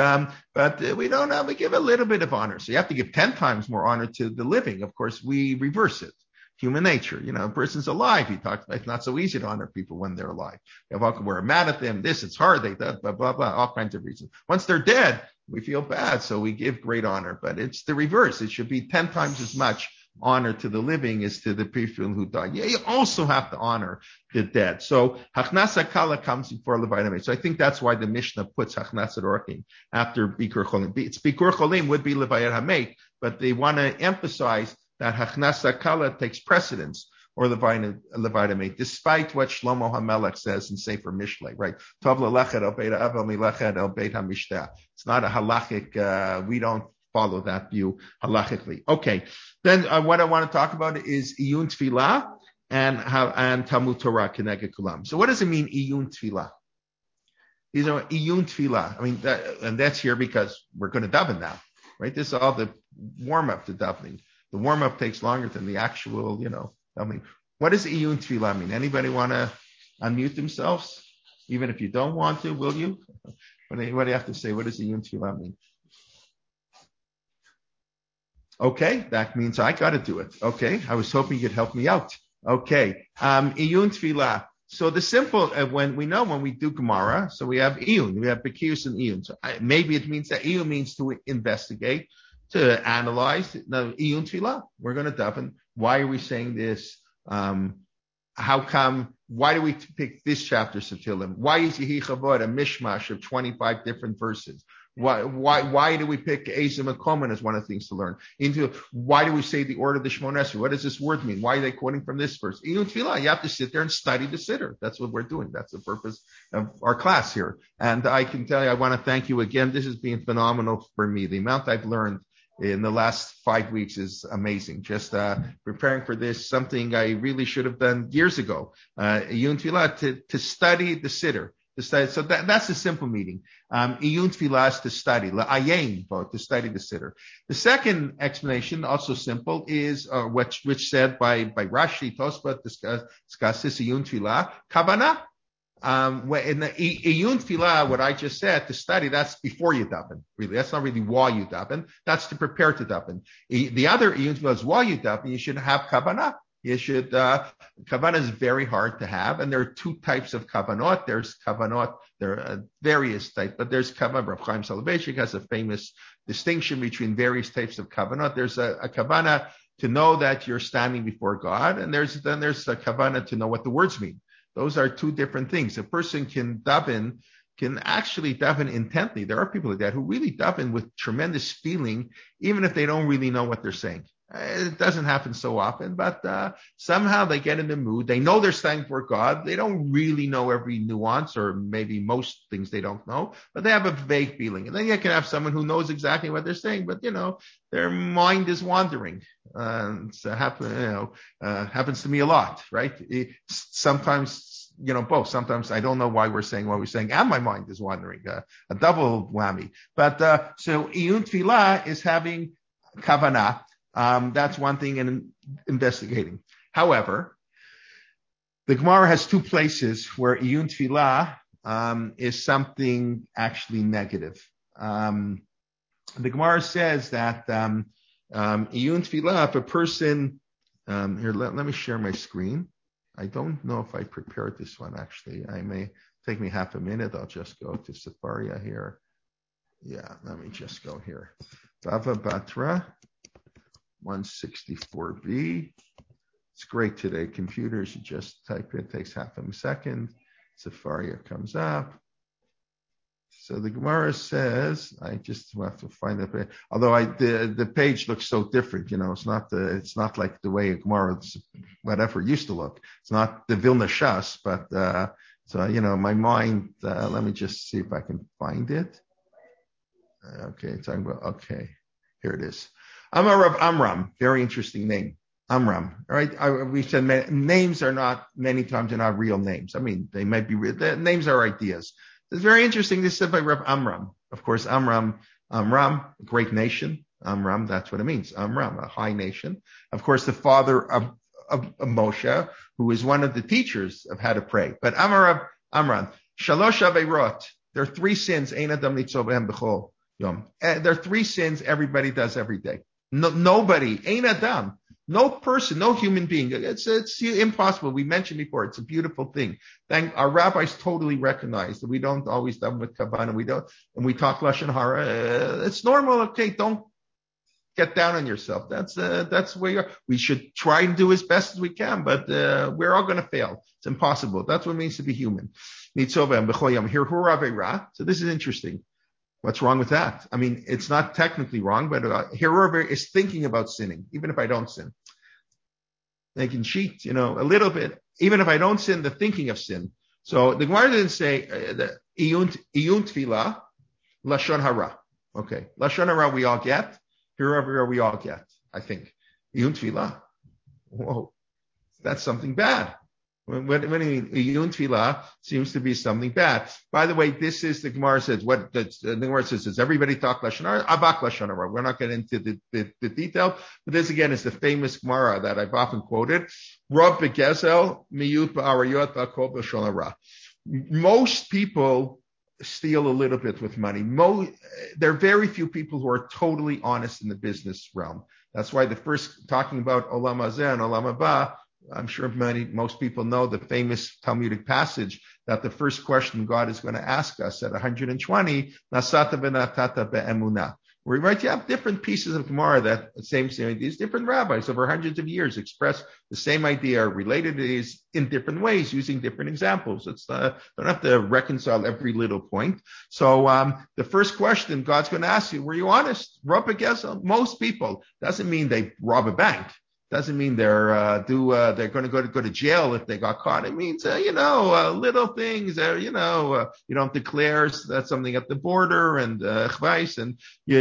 we don't we give a little bit of honor. So you have to give 10 times more honor to the living. Of course, we reverse it. Human nature, a person's alive. He talks about it's not so easy to honor people when they're alive. We're mad at them. It's hard. They blah, blah, blah, all kinds of reasons. Once they're dead, we feel bad. So we give great honor, but it's the reverse. It should be 10 times as much honor to the living as to the people who died. Yeah, you also have to honor the dead. So Hachnasa Kala comes before Levayit HaMeit. So I think that's why the Mishnah puts Hachnasa Orchim after Bikur Cholim. It's Bikur Cholim would be Levayit HaMeit, but they want to emphasize that Hachnasa Kala takes precedence, or Levayit HaMeit, despite what Shlomo HaMelech says in Sefer Mishlei, right? Tov l'lechet el beit ha'avel milechet el beit ha'mishteh. It's not a halachic, we don't follow that view halachically. Okay, then what I want to talk about is Iyun Tfilah and Talmud Torah Keneged Kulam. So what does it mean, Iyun Tfilah? These are Iyun Tfilah. I mean, and that's here because we're going to daven now, right? This is all the warm-up to davening. The warm-up takes longer than the actual, what does Iyun Tfilah mean? Anybody want to unmute themselves? Even if you don't want to, will you? What do you have to say? What does Iyun Tfilah mean? Okay, that means I got to do it. Okay, I was hoping you'd help me out. Okay, Iyun Tfilah. So the simple, when we do Gemara, so we have Iyun, we have Bekius and Iyun. So maybe it means that Iyun means to investigate, to analyze. Now, Iyun Tfilah, we're going to daven. Why are we saying this? How come? Why do we pick this chapter, Satilim? Why is Yehi Chavod a mishmash of 25 different verses? Why do we pick Ezim and Koman as one of the things to learn? Why do we say the order of the Shemona Esrei? What does this word mean? Why are they quoting from this verse? Iyun Tfilah, you have to sit there and study the Siddur. That's what we're doing. That's the purpose of our class here. And I can tell you, I want to thank you again. This has been phenomenal for me. The amount I've learned in the last 5 weeks is amazing. Just preparing for this, something I really should have done years ago. Iyun Tfilah, to study the Siddur. So that's a simple meaning. Iyun Tfilah is to study. La'ayin, to study the Siddur. The second explanation, also simple, is which said by Rashi, Tosfot discusses Iyun Tfilah, Kavanah. In the Iyun Tfilah, what I just said, to study, that's before you daven. Really, that's not really while you daven. That's to prepare to daven. The other Iyun Tfilah is while you daven. You should have kavanah. Kavanah is very hard to have, and there are two types of kavanot. There's kavanot, there are various types, but there's kavanah. Rav Chaim Soloveitchik has a famous distinction between various types of kavanot. There's a kavanah to know that you're standing before God, and there's a kavanah to know what the words mean. Those are two different things. A person can actually daven intently. There are people like that who really daven with tremendous feeling, even if they don't really know what they're saying. It doesn't happen so often, but somehow they get in the mood. They know they're standing for God. They don't really know every nuance, or maybe most things they don't know, but they have a vague feeling. And then you can have someone who knows exactly what they're saying, but their mind is wandering. Happens to me a lot, right? Sometimes both. Sometimes I don't know why we're saying what we're saying, and my mind is wandering. A double whammy. But so iyun tefillah is having kavanah. That's one thing in investigating. However, the Gemara has two places where iyun tefillah is something actually negative. The Gemara says that iyun tefillah, if a person here, let me share my screen. I don't know if I prepared this one actually. I may take me half a minute. I'll just go to Sefaria here. Yeah, let me just go here. Bava Batra 164b. It's great today. Computers, you just type it takes half a second. Sefaria comes up. So the Gemara says, I just have to find it. Although the page looks so different, it's not like the way a Gemara whatever used to look. It's not the Vilna Shas, but so my mind. Let me just see if I can find it. Okay, talking about. Okay, here it is. Amar Rav Amram, very interesting name. Amram, all right? We said names are not, many times they're not real names. I mean, they might be real. The names are ideas. It's very interesting. This is said by Rav Amram. Of course, Amram, great nation. Amram, that's what it means. Amram, a high nation. Of course, the father of Moshe, who is one of the teachers of how to pray. But Amram, Shalosh Aveirot. There are three sins. Ein adam nitzoh behem b'chol yom. There are three sins everybody does every day. Nobody, Ein adam. No person, no human being. It's impossible. We mentioned before, it's a beautiful thing. Our rabbis totally recognize that we don't always daven with kavanah, and we talk lashon hara. It's normal. Okay, don't get down on yourself. That's where you are. We should try and do as best as we can, but we're all going to fail. It's impossible. That's what it means to be human. So this is interesting. What's wrong with that? I mean, it's not technically wrong, but whoever is thinking about sinning, even if I don't sin, they can cheat, a little bit. Even if I don't sin, the thinking of sin. So the Gemara didn't say that iyun tefillah, lashon hara. Okay, lashon hara we all get. Whoever we all get, I think. Iyun tefillah. Whoa, that's something bad. When iyun tefillah seems to be something bad. By the way, this is the Gemara says. The Gemara says, does everybody talk lashon hara? Abak lashon hara. We're not getting into the detail, but this again is the famous Gemara that I've often quoted. Rob begezel miyut ba'arayot ba'kol b'lashon hara. Most people steal a little bit with money. There are very few people who are totally honest in the business realm. That's why the first talking about olam hazeh and olam haba. I'm sure most people know the famous Talmudic passage that the first question God is going to ask us at 120, Nasata v'natata be'emunah. Where you have different pieces of Gemara that same these different rabbis over hundreds of years express the same idea, related is in different ways, using different examples. Don't have to reconcile every little point. So the first question God's going to ask you, were you honest? Rob begezel. Most people doesn't mean they rob a bank. Doesn't mean they're going to go to jail if they got caught. It means little things. You don't declare that's something at the border and chvais, and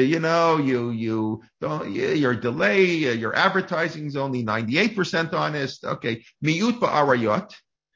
your delay, your advertising is only 98% honest. Okay, miyut ba'arayot.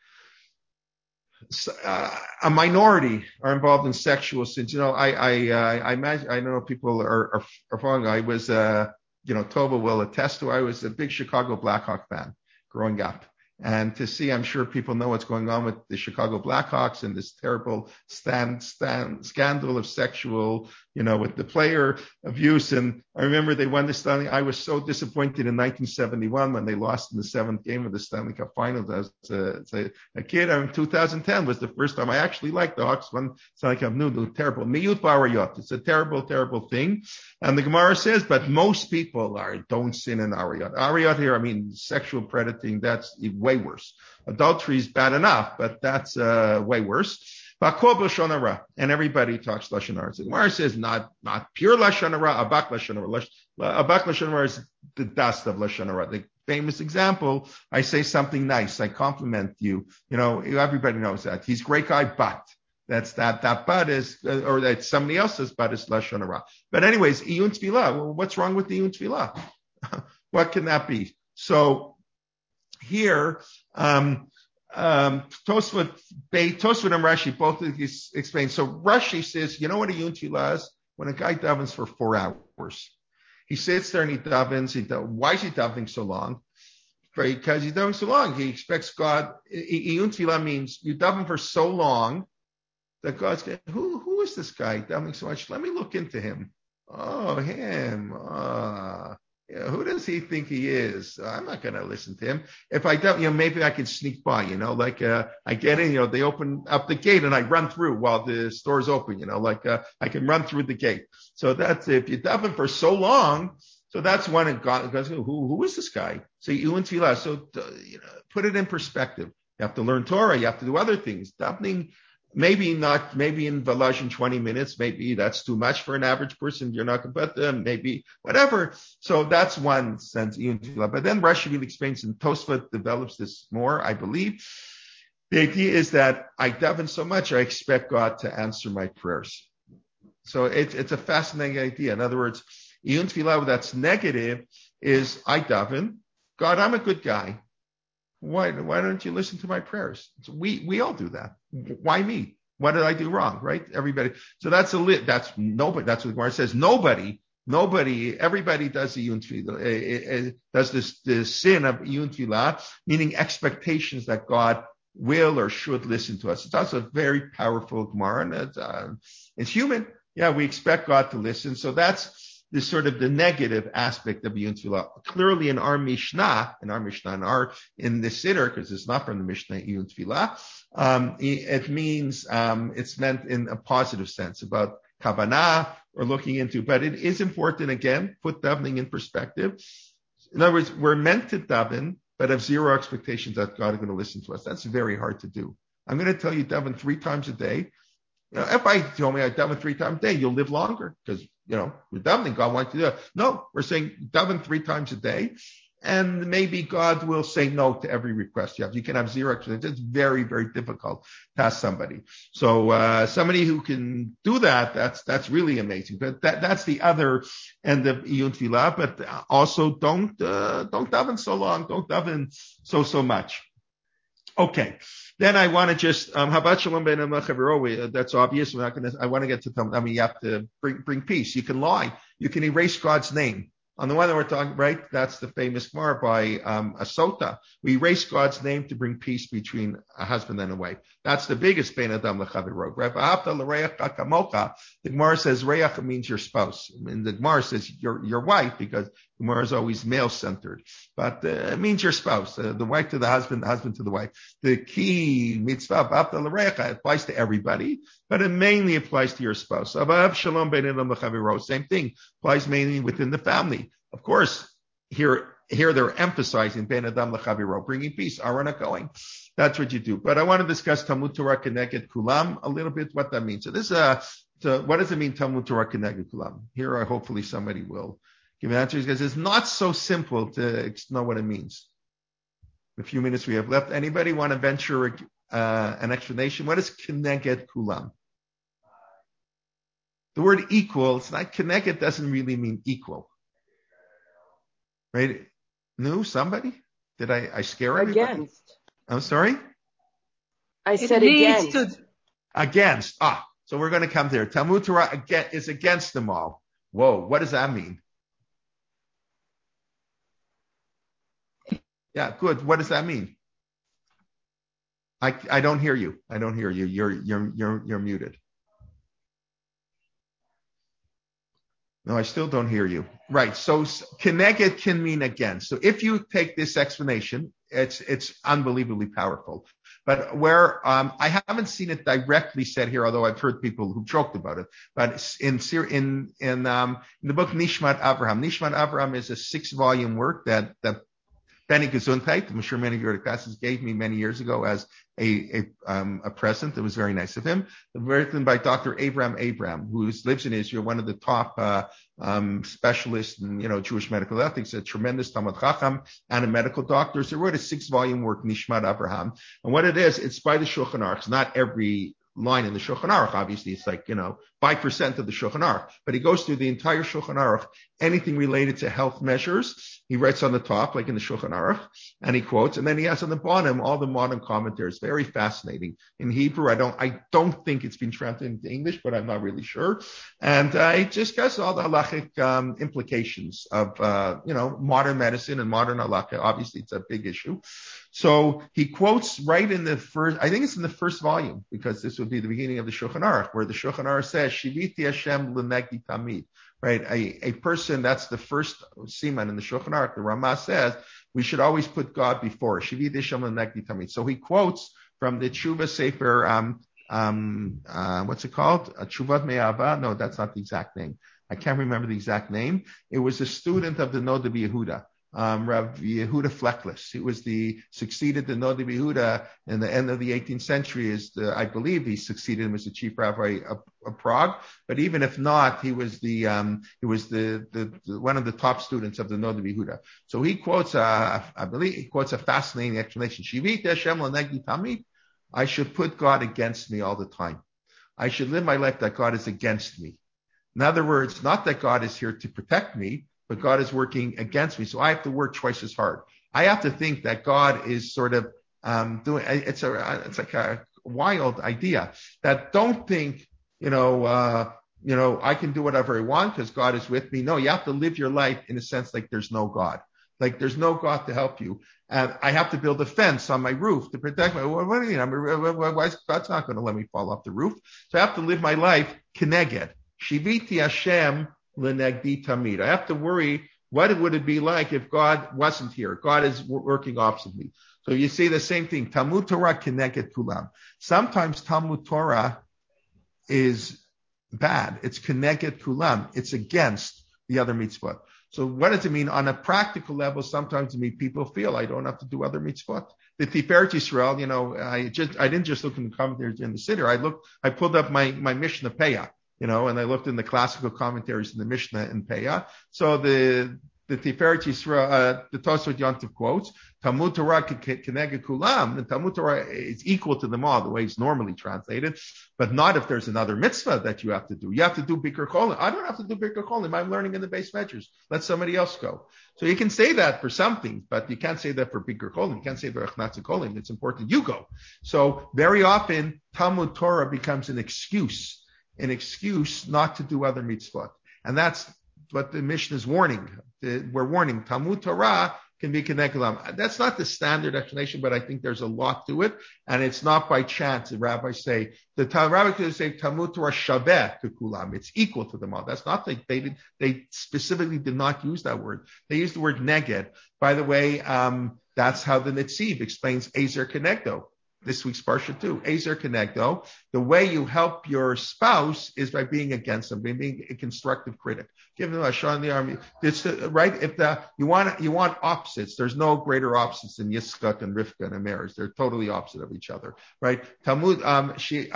A minority are involved in sexual sins. I imagine, I don't know if people are following. I was Tova will attest to, I was a big Chicago Blackhawk fan growing up. And to see, I'm sure people know what's going on with the Chicago Blackhawks and this terrible scandal of sexual, with the player abuse. And I remember they won the Stanley. I was so disappointed in 1971 when they lost in the 7th game of the Stanley Cup Finals. As a kid, 2010 was the first time I actually liked the Hawks when Stanley Cup. Terrible. Miyut ba'arayot. It's a terrible, terrible thing. And the Gemara says, but most people don't sin in arayot. Arayot here, I mean, sexual predating, that's way worse. Adultery is bad enough, but that's way worse. And everybody talks lashon hara. The Gemara says not pure lashon hara, abak lashon hara. Abak lashon hara is the dust of lashon hara. The famous example: I say something nice, I compliment you. Everybody knows that he's a great guy, but that's that but is, or that somebody else's but is lashon hara. But anyways, iyun tefillah. Well, what's wrong with the iyun tefillah? What can that be? So here, Tosfot and Rashi both explain. So Rashi says, you know what a Iyun Tefillah is? When a guy davens for 4 hours, he sits there and he davens. Why is he davening so long? Because he's davening so long. He expects God. Iyun Tefillah means you daven for so long that God's going, who is this guy davening so much? Let me look into him. Oh, him. Who does he think he is? I'm not going to listen to him. If I don't, maybe I can sneak by, I get in, they open up the gate and I run through while the store's open, I can run through the gate. So that's, if you daven for so long, so that's one, and God goes, who is this guy? So Iyun Tefillah. So, put it in perspective. You have to learn Torah. You have to do other things. Davening, maybe in Velazh in 20 minutes, maybe that's too much for an average person. You're not going to put them, maybe whatever. So that's one sense. But then Rashi really explains, and Tosfot develops this more, I believe. The idea is that I daven so much, I expect God to answer my prayers. So it's a fascinating idea. In other words, Iyun Tefillah that's negative is I daven, God, I'm a good guy. Why don't you listen to my prayers? So we all do that. Why me? What did I do wrong? Right? Everybody. So that's nobody. That's what Gemara says. Nobody. Everybody does the Iyun Tefillah. Does the sin of Iyun Tefillah, meaning expectations that God will or should listen to us. It's also a very powerful Gemara, and it's human. Yeah, we expect God to listen. So that's this sort of the negative aspect of Iyun Tefillah. Clearly in our Mishnah, in the Siddur, because it's not from the Mishnah, Iyun Tefillah, it means, it's meant in a positive sense about Kavanah or looking into, but it is important, again, put davening in perspective. In other words, we're meant to daven, but have zero expectations that God is going to listen to us. That's very hard to do. I'm going to tell you daven 3 times a day. If I told me I daven 3 times a day, you'll live longer because, we're davening. God wants you to do it. No, we're saying daven 3 times a day, and maybe God will say no to every request you have. You can have zero expectations. It's very, very difficult to ask somebody. So, somebody who can do that, that's really amazing. But that's the other end of Iyun Tefillah. But also don't daven so long. Don't daven so much. Okay. Then I want to just, Habat Shalom Ben Amachaviro, that's obvious. I want to get to them. You have to bring peace. You can lie. You can erase God's name. On the one that we're talking, right? That's the famous Gemara by Asota. We erase God's name to bring peace between a husband and a wife. That's the biggest Ben Adam L'Chaviro. The Gemara says Reach means your spouse. And the Gemara says your wife, because the Gemara is always male centered. But it means your spouse, the wife to the husband to the wife. The key mitzvah applies to everybody, but it mainly applies to your spouse. Same thing applies mainly within the family. Of course, here they're emphasizing Ben Adam L'Chaviro, bringing peace, Arana going. That's what you do. But I want to discuss Talmud Torah Keneged Kulam a little bit, what that means. So what does it mean, Talmud Torah Keneged Kulam? Here, hopefully somebody will give an answer, because it's not so simple to know what it means. In a few minutes we have left. Anybody want to venture an explanation? What is Keneged Kulam? The word equal, it's not Keneged, doesn't really mean equal. Right? No, somebody? Did I scare everybody? Against. I'm sorry? I said against. Against. So we're going to come there. Talmud Torah is against them all. Whoa, what does that mean? Yeah, good. What does that mean? I don't hear you. I don't hear you. You're muted. No, I still don't hear you. Right. So Keneged can mean against. So if you take this explanation, it's unbelievably powerful. But where I haven't seen it directly said here, although I've heard people who joked about it. But in the book Nishmat Avraham is a 6-volume work that Benny Gesundheit, I'm sure many of your classes gave me many years ago as a present. It was very nice of him. Written by Dr. Abram, who lives in Israel, one of the top specialists in Jewish medical ethics, a tremendous Talmud Chacham and a medical doctor. So he wrote a 6-volume work, Nishmat Avraham. And what it is, it's by the Shulchan Aruch. Not every line in the Shulchan Aruch. Obviously, it's like, 5% of the Shulchan Aruch. But he goes through the entire Shulchan Aruch, anything related to health measures. He writes on the top, like in the Shulchan Aruch, and he quotes, and then he has on the bottom all the modern commentaries. Very fascinating. In Hebrew, I don't think it's been translated into English, but I'm not really sure. And it just gets all the halachic implications of modern medicine and modern halakha. Obviously, it's a big issue. So he quotes right in the first, I think it's in the first volume, because this would be the beginning of the Shulchan Aruch, where the Shulchan Aruch says, Shiviti Hashem l'negdi tamid. Right? A person, that's the first siman in the Shulchan Aruch. The Ramah says, we should always put God before. Shiviti Hashem l'negdi tamid. So he quotes from the Tshuva Sefer, what's it called? Tshuvat Me'ava? No, that's not the exact name. I can't remember the exact name. It was a student of the Noda Yehuda. Rav Yehuda Fleckless. He succeeded the Noda Yehuda in the end of the 18th century. I believe he succeeded him as the chief rabbi of Prague. But even if not, he was the one of the top students of the Noda Yehuda. So he quotes, I believe he quotes a fascinating explanation. Shiviti Hashem l'negdi tamid. I should put God against me all the time. I should live my life that God is against me. In other words, not that God is here to protect me, but God is working against me. So I have to work twice as hard. I have to think that God is sort of doing. It's like a wild idea that don't think I can do whatever I want because God is with me. No, you have to live your life in a sense like there's no God. Like there's no God to help you. And I have to build a fence on my roof to protect my, what do you mean? God's not going to let me fall off the roof. So I have to live my life keneged. Shiviti Hashem l'negdi tamid. I have to worry, what would it be like if God wasn't here? God is working opposite me. So you see the same thing. Talmud Torah keneged kulam. Sometimes Talmud Torah is bad. It's keneged kulam. It's against the other mitzvot. So what does it mean? On a practical level, sometimes it means people feel I don't have to do other mitzvot. The Tiferet Yisrael, I didn't just look in the commentaries in the Siddur. I pulled up my Mishnah Peah, and I looked in the classical commentaries in the Mishnah and Peah. So the Tiferet Yisrael, the Tosfot Yontif quotes, Talmud Torah keneged kulam. The Talmud Torah is equal to them all, the way it's normally translated, but not if there's another mitzvah that you have to do. You have to do Bikur Cholim. I don't have to do Bikur Cholim. I'm learning in the base measures. Let somebody else go. So you can say that for something, but you can't say that for Bikur Cholim. You can't say for Echnatz Cholim. It's important you go. So very often Talmud Torah becomes an excuse not to do other mitzvot. And that's what the Mishnah is warning. We're warning Talmud Torah can be keneged kulam. That's not the standard explanation, but I think there's a lot to it, and it's not by chance. The rabbis say rabbi could say Talmud Torah shaveh kulam. It's equal to them all. That's not they specifically did not use that word. They used the word neged. By the way, that's how the Netziv explains Ezer Kenegdo. This week's Parsha too. Ezer Kenegdo. The way you help your spouse is by being against them, being a constructive critic. Give them a shot in the army. It's right. If you want opposites, there's no greater opposites than Yitzchak and Rivka in a marriage. They're totally opposite of each other, right? Talmud, an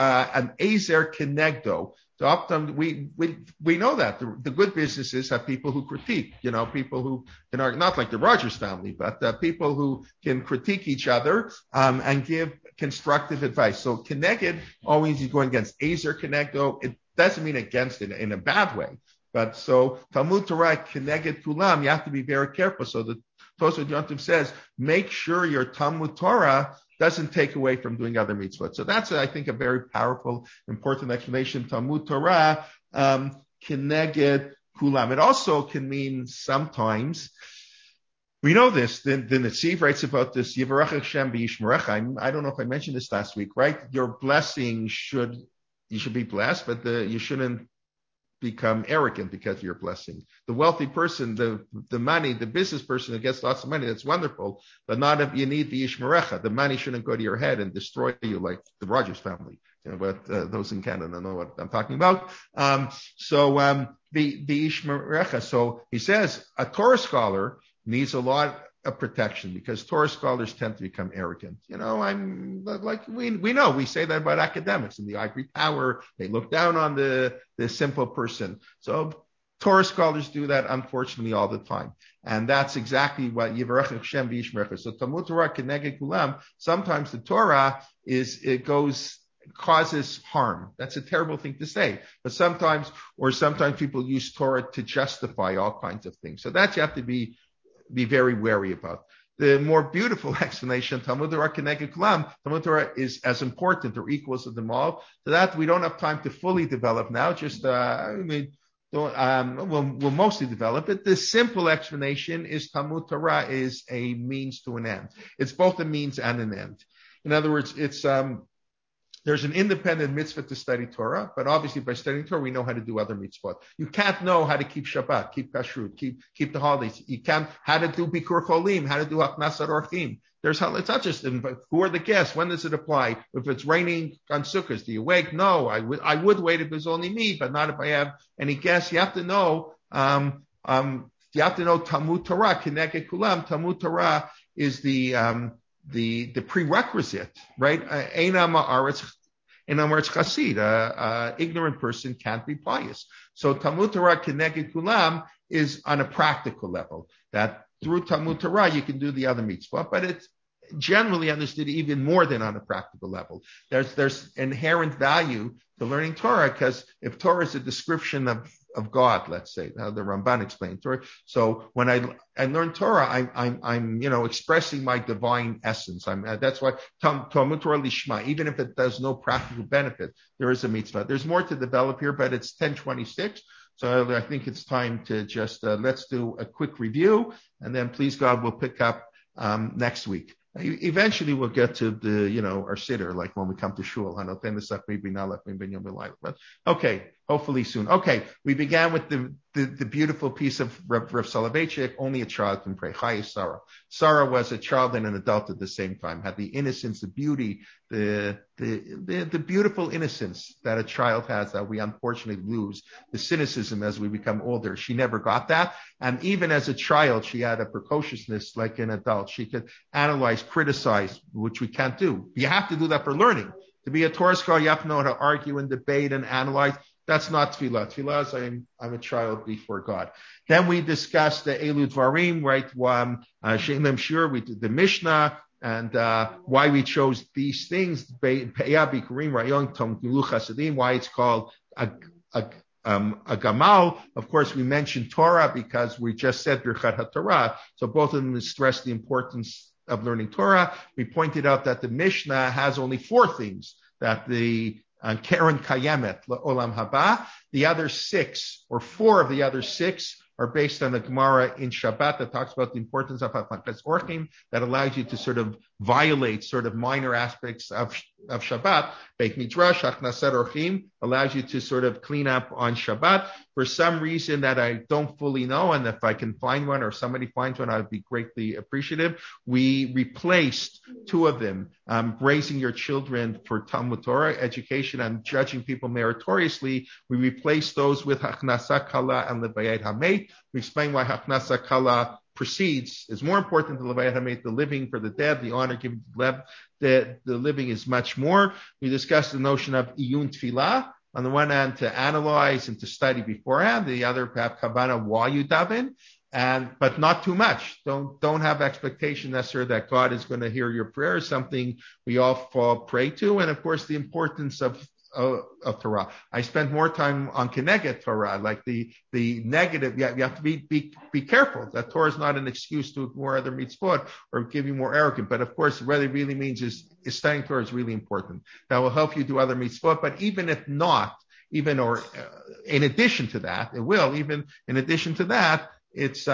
Ezer Kenegdo. So often we know that the good businesses have people who critique, people who are not like the Rogers family, but people who can critique each other and give constructive advice. So keneged always is going against. Ezer Kenegdo, it doesn't mean against it in a bad way. But so Talmud Torah keneged kulam, you have to be very careful. So the Tosfot Yontif says, make sure your Talmud Torah doesn't take away from doing other mitzvot. So that's, I think, a very powerful, important explanation. Talmud Torah keneged kulam. It also can mean sometimes. We know this. The Netziv writes about this. Yivarach Hashem b'yishmerecha. I don't know if I mentioned this last week, right? Your blessing you should be blessed, but you shouldn't become arrogant because of your blessing. The wealthy person, the money, the business person who gets lots of money, that's wonderful, but not if you need the Yishmerecha. The money shouldn't go to your head and destroy you like the Rogers family. But those in Canada know what I'm talking about. The Yishmerecha. So he says a Torah scholar needs a lot of protection because Torah scholars tend to become arrogant. I'm like, we know, we say that about academics in the ivory tower. They look down on the simple person. So Torah scholars do that, unfortunately, all the time. And that's exactly what Yivarach Hashem b'yishmerecha. So Talmud Torah keneged kulam, sometimes the Torah goes causes harm. That's a terrible thing to say. But sometimes people use Torah to justify all kinds of things. So that you have to be very wary about. The more beautiful explanation, Talmud Torah Keneged Kulam, Talmud Torah is as important or equals to them all. So that we don't have time to fully develop now. Just we'll mostly develop it. The simple explanation is Talmud Torah is a means to an end. It's both a means and an end. In other words, it's there's an independent mitzvah to study Torah, but obviously by studying Torah, we know how to do other mitzvot. You can't know how to keep Shabbat, keep Kashrut, keep the holidays. You can't how to do Bikur Cholim, how to do Haknasat Orchim. It's not just who are the guests, when does it apply? If it's raining on Sukkot, do you wait? No, I would wait if it's only me, but not if I have any guests. You have to know Talmud Torah, Keneged Kulam. Talmud Torah is the prerequisite, right? Ignorant person can't be pious. So Talmud Torah Keneged Kulam is on a practical level. That through Talmud Torah you can do the other mitzvah, but it's generally understood even more than on a practical level. There's inherent value to learning Torah, because if Torah is a description of God, let's say, how the Ramban explained Torah. So when I learn Torah, I'm expressing my divine essence. That's why Talmud Torah Lishma, even if it does no practical benefit, there is a mitzvah. There's more to develop here, but it's 10:26. So I think it's time to just let's do a quick review, and then please God we'll pick up next week. Eventually we'll get to the our siddur, like when we come to shul. But okay, hopefully soon. Okay, we began with the beautiful piece of Rav Soloveitchik. Only a child can pray. Chaya Sarah. Sarah was a child and an adult at the same time. Had the innocence, the beauty, the beautiful innocence that a child has that we unfortunately lose. The cynicism as we become older. She never got that. And even as a child, she had a precociousness like an adult. She could analyze, criticize, which we can't do. You have to do that for learning. To be a Torah scholar, you have to know how to argue and debate and analyze. That's not tefillah. Tefillah is I'm a child before God. Then we discussed the Elu Dvarim, right? Shem Shur, we did the Mishnah and why we chose these things. Why it's called a Gamal. Of course, we mentioned Torah because we just said Birchat HaTorah. So both of them stress the importance of learning Torah. We pointed out that the Mishnah has only 4 things, that the Keren Kayemet, Olam Haba. The other 6, or 4 of the other 6, are based on a Gemara in Shabbat that talks about the importance of Haknasat Orchim, that allows you to sort of violate sort of minor aspects of Shabbat. Beit Midrash, Haknasat Orchim, allows you to sort of clean up on Shabbat. For some reason that I don't fully know, and if I can find one or somebody finds one, I'd be greatly appreciative. We replaced 2 of them, raising your children for Talmud Torah education and judging people meritoriously. We replaced those with Haknasat Kala and Lebayat Hamet. We explain why Haknasat Kala is more important than Lebayat Hamet, the living for the dead, the honor given to the living is much more. We discussed the notion of Iyun Tfilah. On the one hand, to analyze and to study beforehand. The other, perhaps, Kavanah while you daven, but not too much. Don't have expectation necessarily that God is going to hear your prayer. Something we all fall prey to, and of course, the importance of Torah. I spent more time on Keneged Torah, like the negative. You have to be careful. That Torah is not an excuse to ignore other mitzvot or give you more arrogant. But of course, what it really means is studying Torah is really important. That will help you do other mitzvot. But even if not, in addition to that, it will. Even in addition to that, that's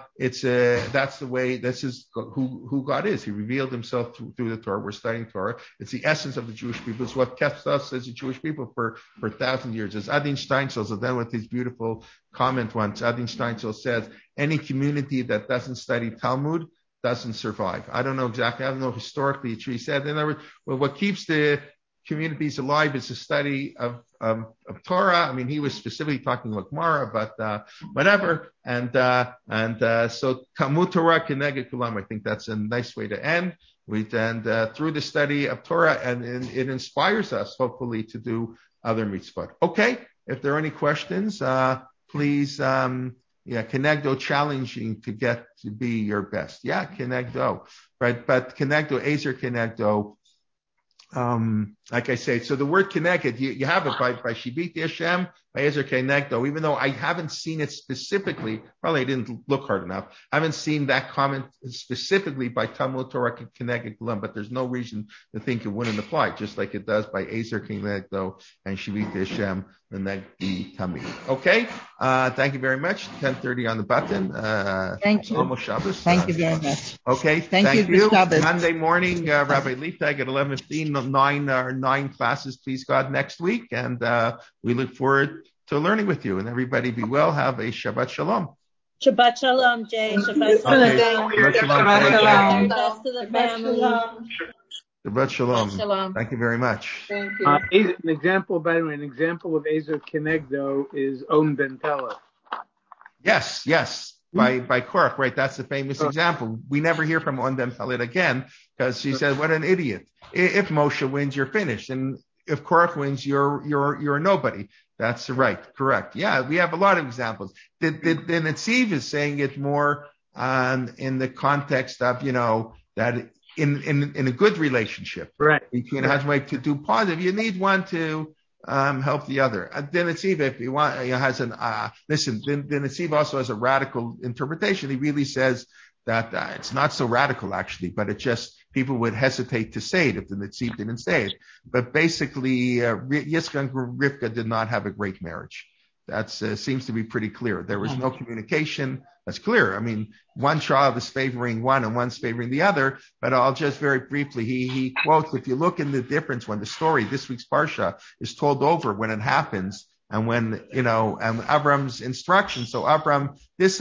the way. This is who God is. He revealed Himself through the Torah. We're studying Torah. It's the essence of the Jewish people. It's what kept us as a Jewish people for 1,000 years. As Adin Steinsaltz, so then with his beautiful comment once, Adin Steinsaltz says, any community that doesn't study Talmud doesn't survive. I don't know exactly. I don't know historically what he said. In other words, what keeps the communities alive is the study of Torah. I mean, he was specifically talking about Gemara, but whatever. And so Talmud Torah Keneged Kulam. I think that's a nice way to end. Through the study of Torah, and it inspires us, hopefully, to do other mitzvot. Okay, if there are any questions, please. Kenegdo challenging to get to be your best. Yeah, Kenegdo, right? But Kenegdo, Ezer Kenegdo. like I say, so the word keneged, you have it by Shibiti Hashem, by Ezer Kenegdo, even though I haven't seen it specifically, probably I didn't look hard enough. I haven't seen that comment specifically by Talmud Torah Keneged Kulam, but there's no reason to think it wouldn't apply, just like it does by Ezer Kenegdo and Shibiti Hashem, the Negdi Tamid. Okay? Thank you very much. 10:30 on the button. Thank you. Almost Shabbos. Thank you very much. Okay. Thank you. Monday morning, Rabbi Liebtag at 11:15, 9 classes, please God, next week. And we look forward to learning with you. And everybody be well. Have a Shabbat Shalom. Shabbat Shalom, Jay. Shabbat Shalom. Okay. Shabbat Shalom. Shabbat Best to the family. Shabbat Shalom. Shabbat Shalom. Thank you very much. Thank you. An example, by the way, of Ezer Kenegdo is On Ben Pella. Yes. By Korach, right? That's the famous example. We never hear from On Ben Pella again because she said, "What an idiot! If Moshe wins, you're finished, and if Korach wins, you're a nobody." That's right, correct. Yeah, we have a lot of examples. The Netziv is saying it more in the context of that in a good relationship, right, between a husband and wife to do positive. You need one to help the other. The Netziv, if you want, has listen. The Netziv also has a radical interpretation. He really says that it's not so radical actually, but it just people would hesitate to say it if the Netziv didn't say it. But basically, Yitzchak and Rivka did not have a great marriage. That seems to be pretty clear. There was no communication. That's clear. I mean, one child is favoring one and one's favoring the other. But I'll just very briefly, he quotes, if you look in the difference when the story, this week's Parsha, is told over when it happens, and when, and Avram's instruction. So Avram,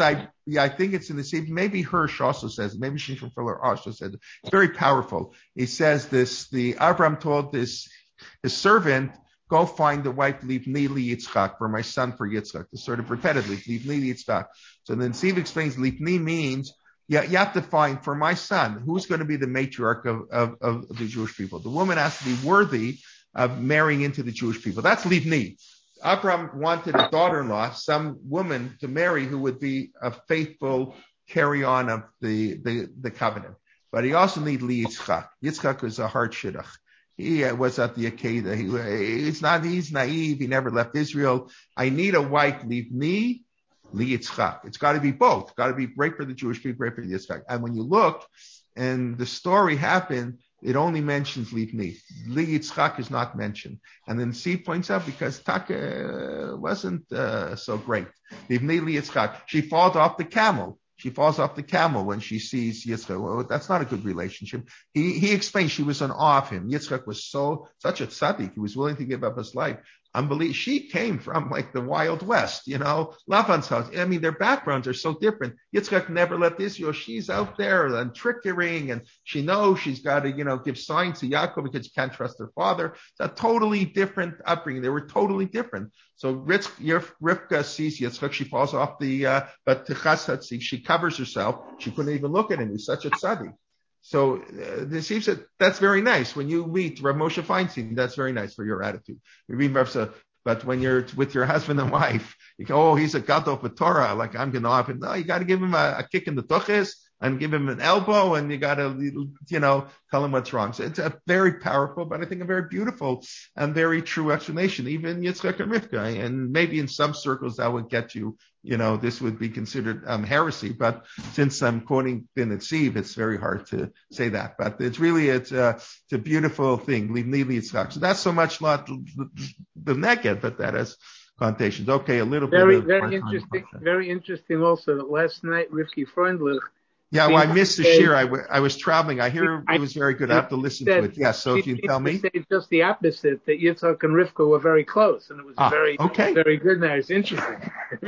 I think it's in the same, maybe Hirsch also says, maybe Shimshon Fuller also says, it's very powerful. He says the Avram told his servant, go find the wife, Livni li Yitzchak, for my son, for Yitzchak, the sort of repetitively, Livni li Yitzchak. So then Steve explains, Livni means, you have to find for my son, who's going to be the matriarch of the Jewish people. The woman has to be worthy of marrying into the Jewish people. That's Livni. Abraham wanted a daughter-in-law, some woman to marry who would be a faithful carry-on of the covenant. But he also needed Li Yitzchak. Yitzchak was a hard shidduch. He was at the Akedah. He's naive. He never left Israel. I need a wife, Livni, Li Yitzchak. It's got to be both. It's got to be great for the Jewish people, great for the Yitzchak. And when you look, and the story happened, it only mentions Livni. Li Yitzchak is not mentioned. And then C points out because Taka wasn't so great. Livni Li Yitzchak. She falls off the camel. She falls off the camel when she sees Yitzchak. Well, that's not a good relationship. He explained she was in awe of him. Yitzchak was such a tzaddik. He was willing to give up his life. Unbelievable. She came from like the Wild West, Lavan's house. I mean, their backgrounds are so different. Yitzchak never left Israel. She's out there and trickerying, and she knows she's got to, give signs to Yaakov because she can't trust her father. It's a totally different upbringing. They were totally different. So Rivka sees Yitzchak. She falls off but she covers herself. She couldn't even look at him. He's such a tzaddik. So this seems that's very nice. When you meet Rav Moshe Feinstein, that's very nice for your attitude. But when you're with your husband and wife, you go, he's a gadol for Torah, like I'm going to offer. No, you got to give him a kick in the tuchis and give him an elbow, and you got to, tell him what's wrong. So it's a very powerful, but I think a very beautiful and very true explanation. Even Yitzchak and Rivka, and maybe in some circles that would get you. This would be considered heresy, but since I'm quoting the Netziv, it's very hard to say that. But it's a beautiful thing. Livni li Yitzchak. So that's so much not the naked, but that has connotations. Okay, a little very, bit. Very interesting. Very interesting. Also, that last night Rivki Freundlich. Yeah, well, I missed the shir. I was traveling. I hear it was very good. I have to listen to it. Yes, so if you tell me. Say just the opposite, that Yitzchak and Rivka were very close, and it was very good marriage. Interesting.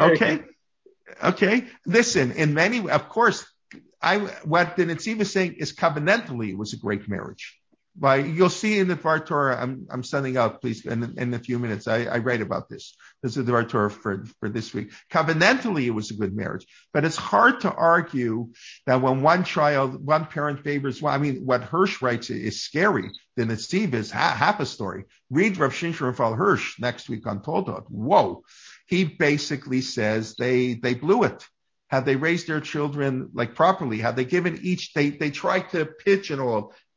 Okay. Listen, in many, of course, what the Netziv is saying is covenantally it was a great marriage. You'll see in the Dvar Torah, I'm sending out, please, in a few minutes. I write about this. This is the Dvar Torah for this week. Covenantally, it was a good marriage, but it's hard to argue that when one parent favors one. I mean, what Hirsch writes is scary. The Netziv is half a story. Read Rav Shimshon Raphael Hirsch next week on Toldot. Whoa. He basically says they blew it. Had they raised their children like properly? Had they given each, they tried to pitch and all.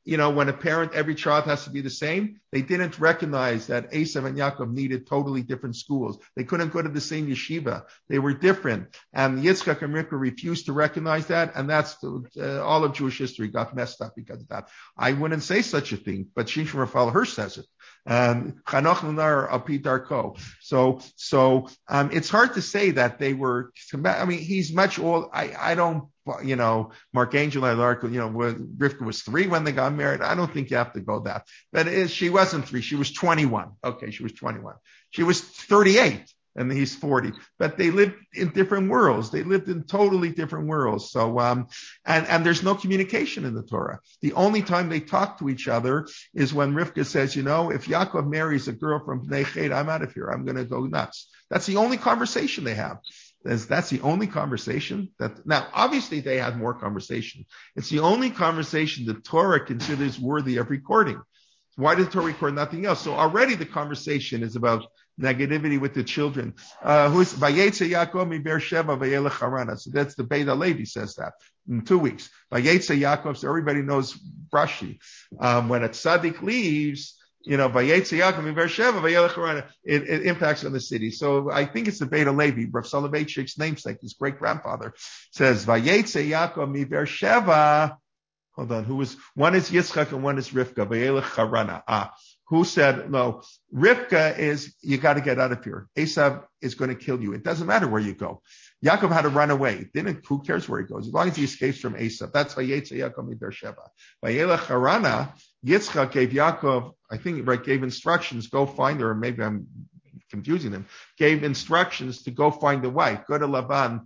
when a parent, every child has to be the same, they didn't recognize that Esav and Yaakov needed totally different schools. They couldn't go to the same yeshiva. They were different. And Yitzchak and Rivka refused to recognize that. And that's all of Jewish history got messed up because of that. I wouldn't say such a thing, but Shimshon Raphael Hirsch says it. Chanoch Lunar Alpi Darko. So it's hard to say that they were, he's much old. I don't, Mark Angel and Rivka was 3 when they got married. I don't think you have to go that. But she wasn't 3. She was 21. Okay, she was 21. She was 38. And he's 40, but they lived in different worlds. They lived in totally different worlds. So, and there's no communication in the Torah. The only time they talk to each other is when Rivka says, if Yaakov marries a girl from Bnei Ched, I'm out of here. I'm going to go nuts. That's the only conversation they have. That's the only conversation now, obviously they had more conversation. It's the only conversation the Torah considers worthy of recording. Why did the Torah record nothing else? So already the conversation is about negativity with the children. Who's Vayetze Yaakov mi Beersheba vayelech Harana. So that's the Beit HaLevi says that in 2 weeks. Vayetze Yaakov, so everybody knows Rashi. When a tzaddik leaves, Vayetze Yaakov mi Beersheba vayelech Harana, it impacts on the city. So I think it's the Beit HaLevi. Rav Soloveitchik's namesake, his great grandfather, says Vayetze Yaakov mi Beersheba. Hold on, one is Yitzchak and one is Rivka. Vayelech Harana. Who said, no, Rivka is, you got to get out of here. Esav is going to kill you. It doesn't matter where you go. Yaakov had to run away. Who cares where he goes? As long as he escapes from Esav. That's Vayetze Yaakov mi Beersheba. Vayelech Harana, Yitzchak gave Yaakov, I think, gave instructions, go find her, or maybe I'm confusing them, gave instructions to go find the wife. Go to Laban,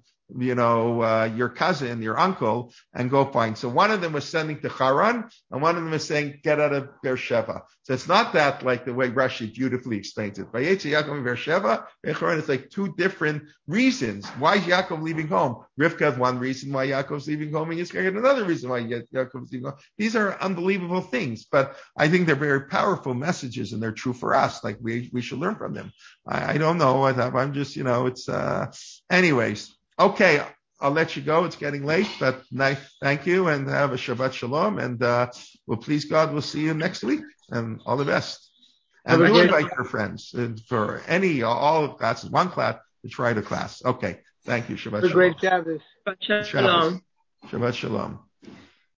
your cousin, your uncle, and go find. So one of them was sending to Haran, and one of them was saying, get out of Beersheba. So it's not that like the way Rashi beautifully explains it. Vayetze Yaakov mi Beersheba, it's like 2 different reasons. Why is Yaakov leaving home? Rivka has one reason why Yaakov's leaving home, and Yitzchak had another reason why Yaakov's leaving home. These are unbelievable things, but I think they're very powerful messages, and they're true for us. Like we should learn from them. I don't know. I'm just, anyways. Okay, I'll let you go. It's getting late, but nice. Thank you, and have a Shabbat Shalom. And please God, we'll see you next week. And all the best. And do invite your friends for all of classes. One class to try the class. Okay, thank you. Shabbat Shalom. Great Shabbos. Shabbat Shalom. Shabbat Shalom.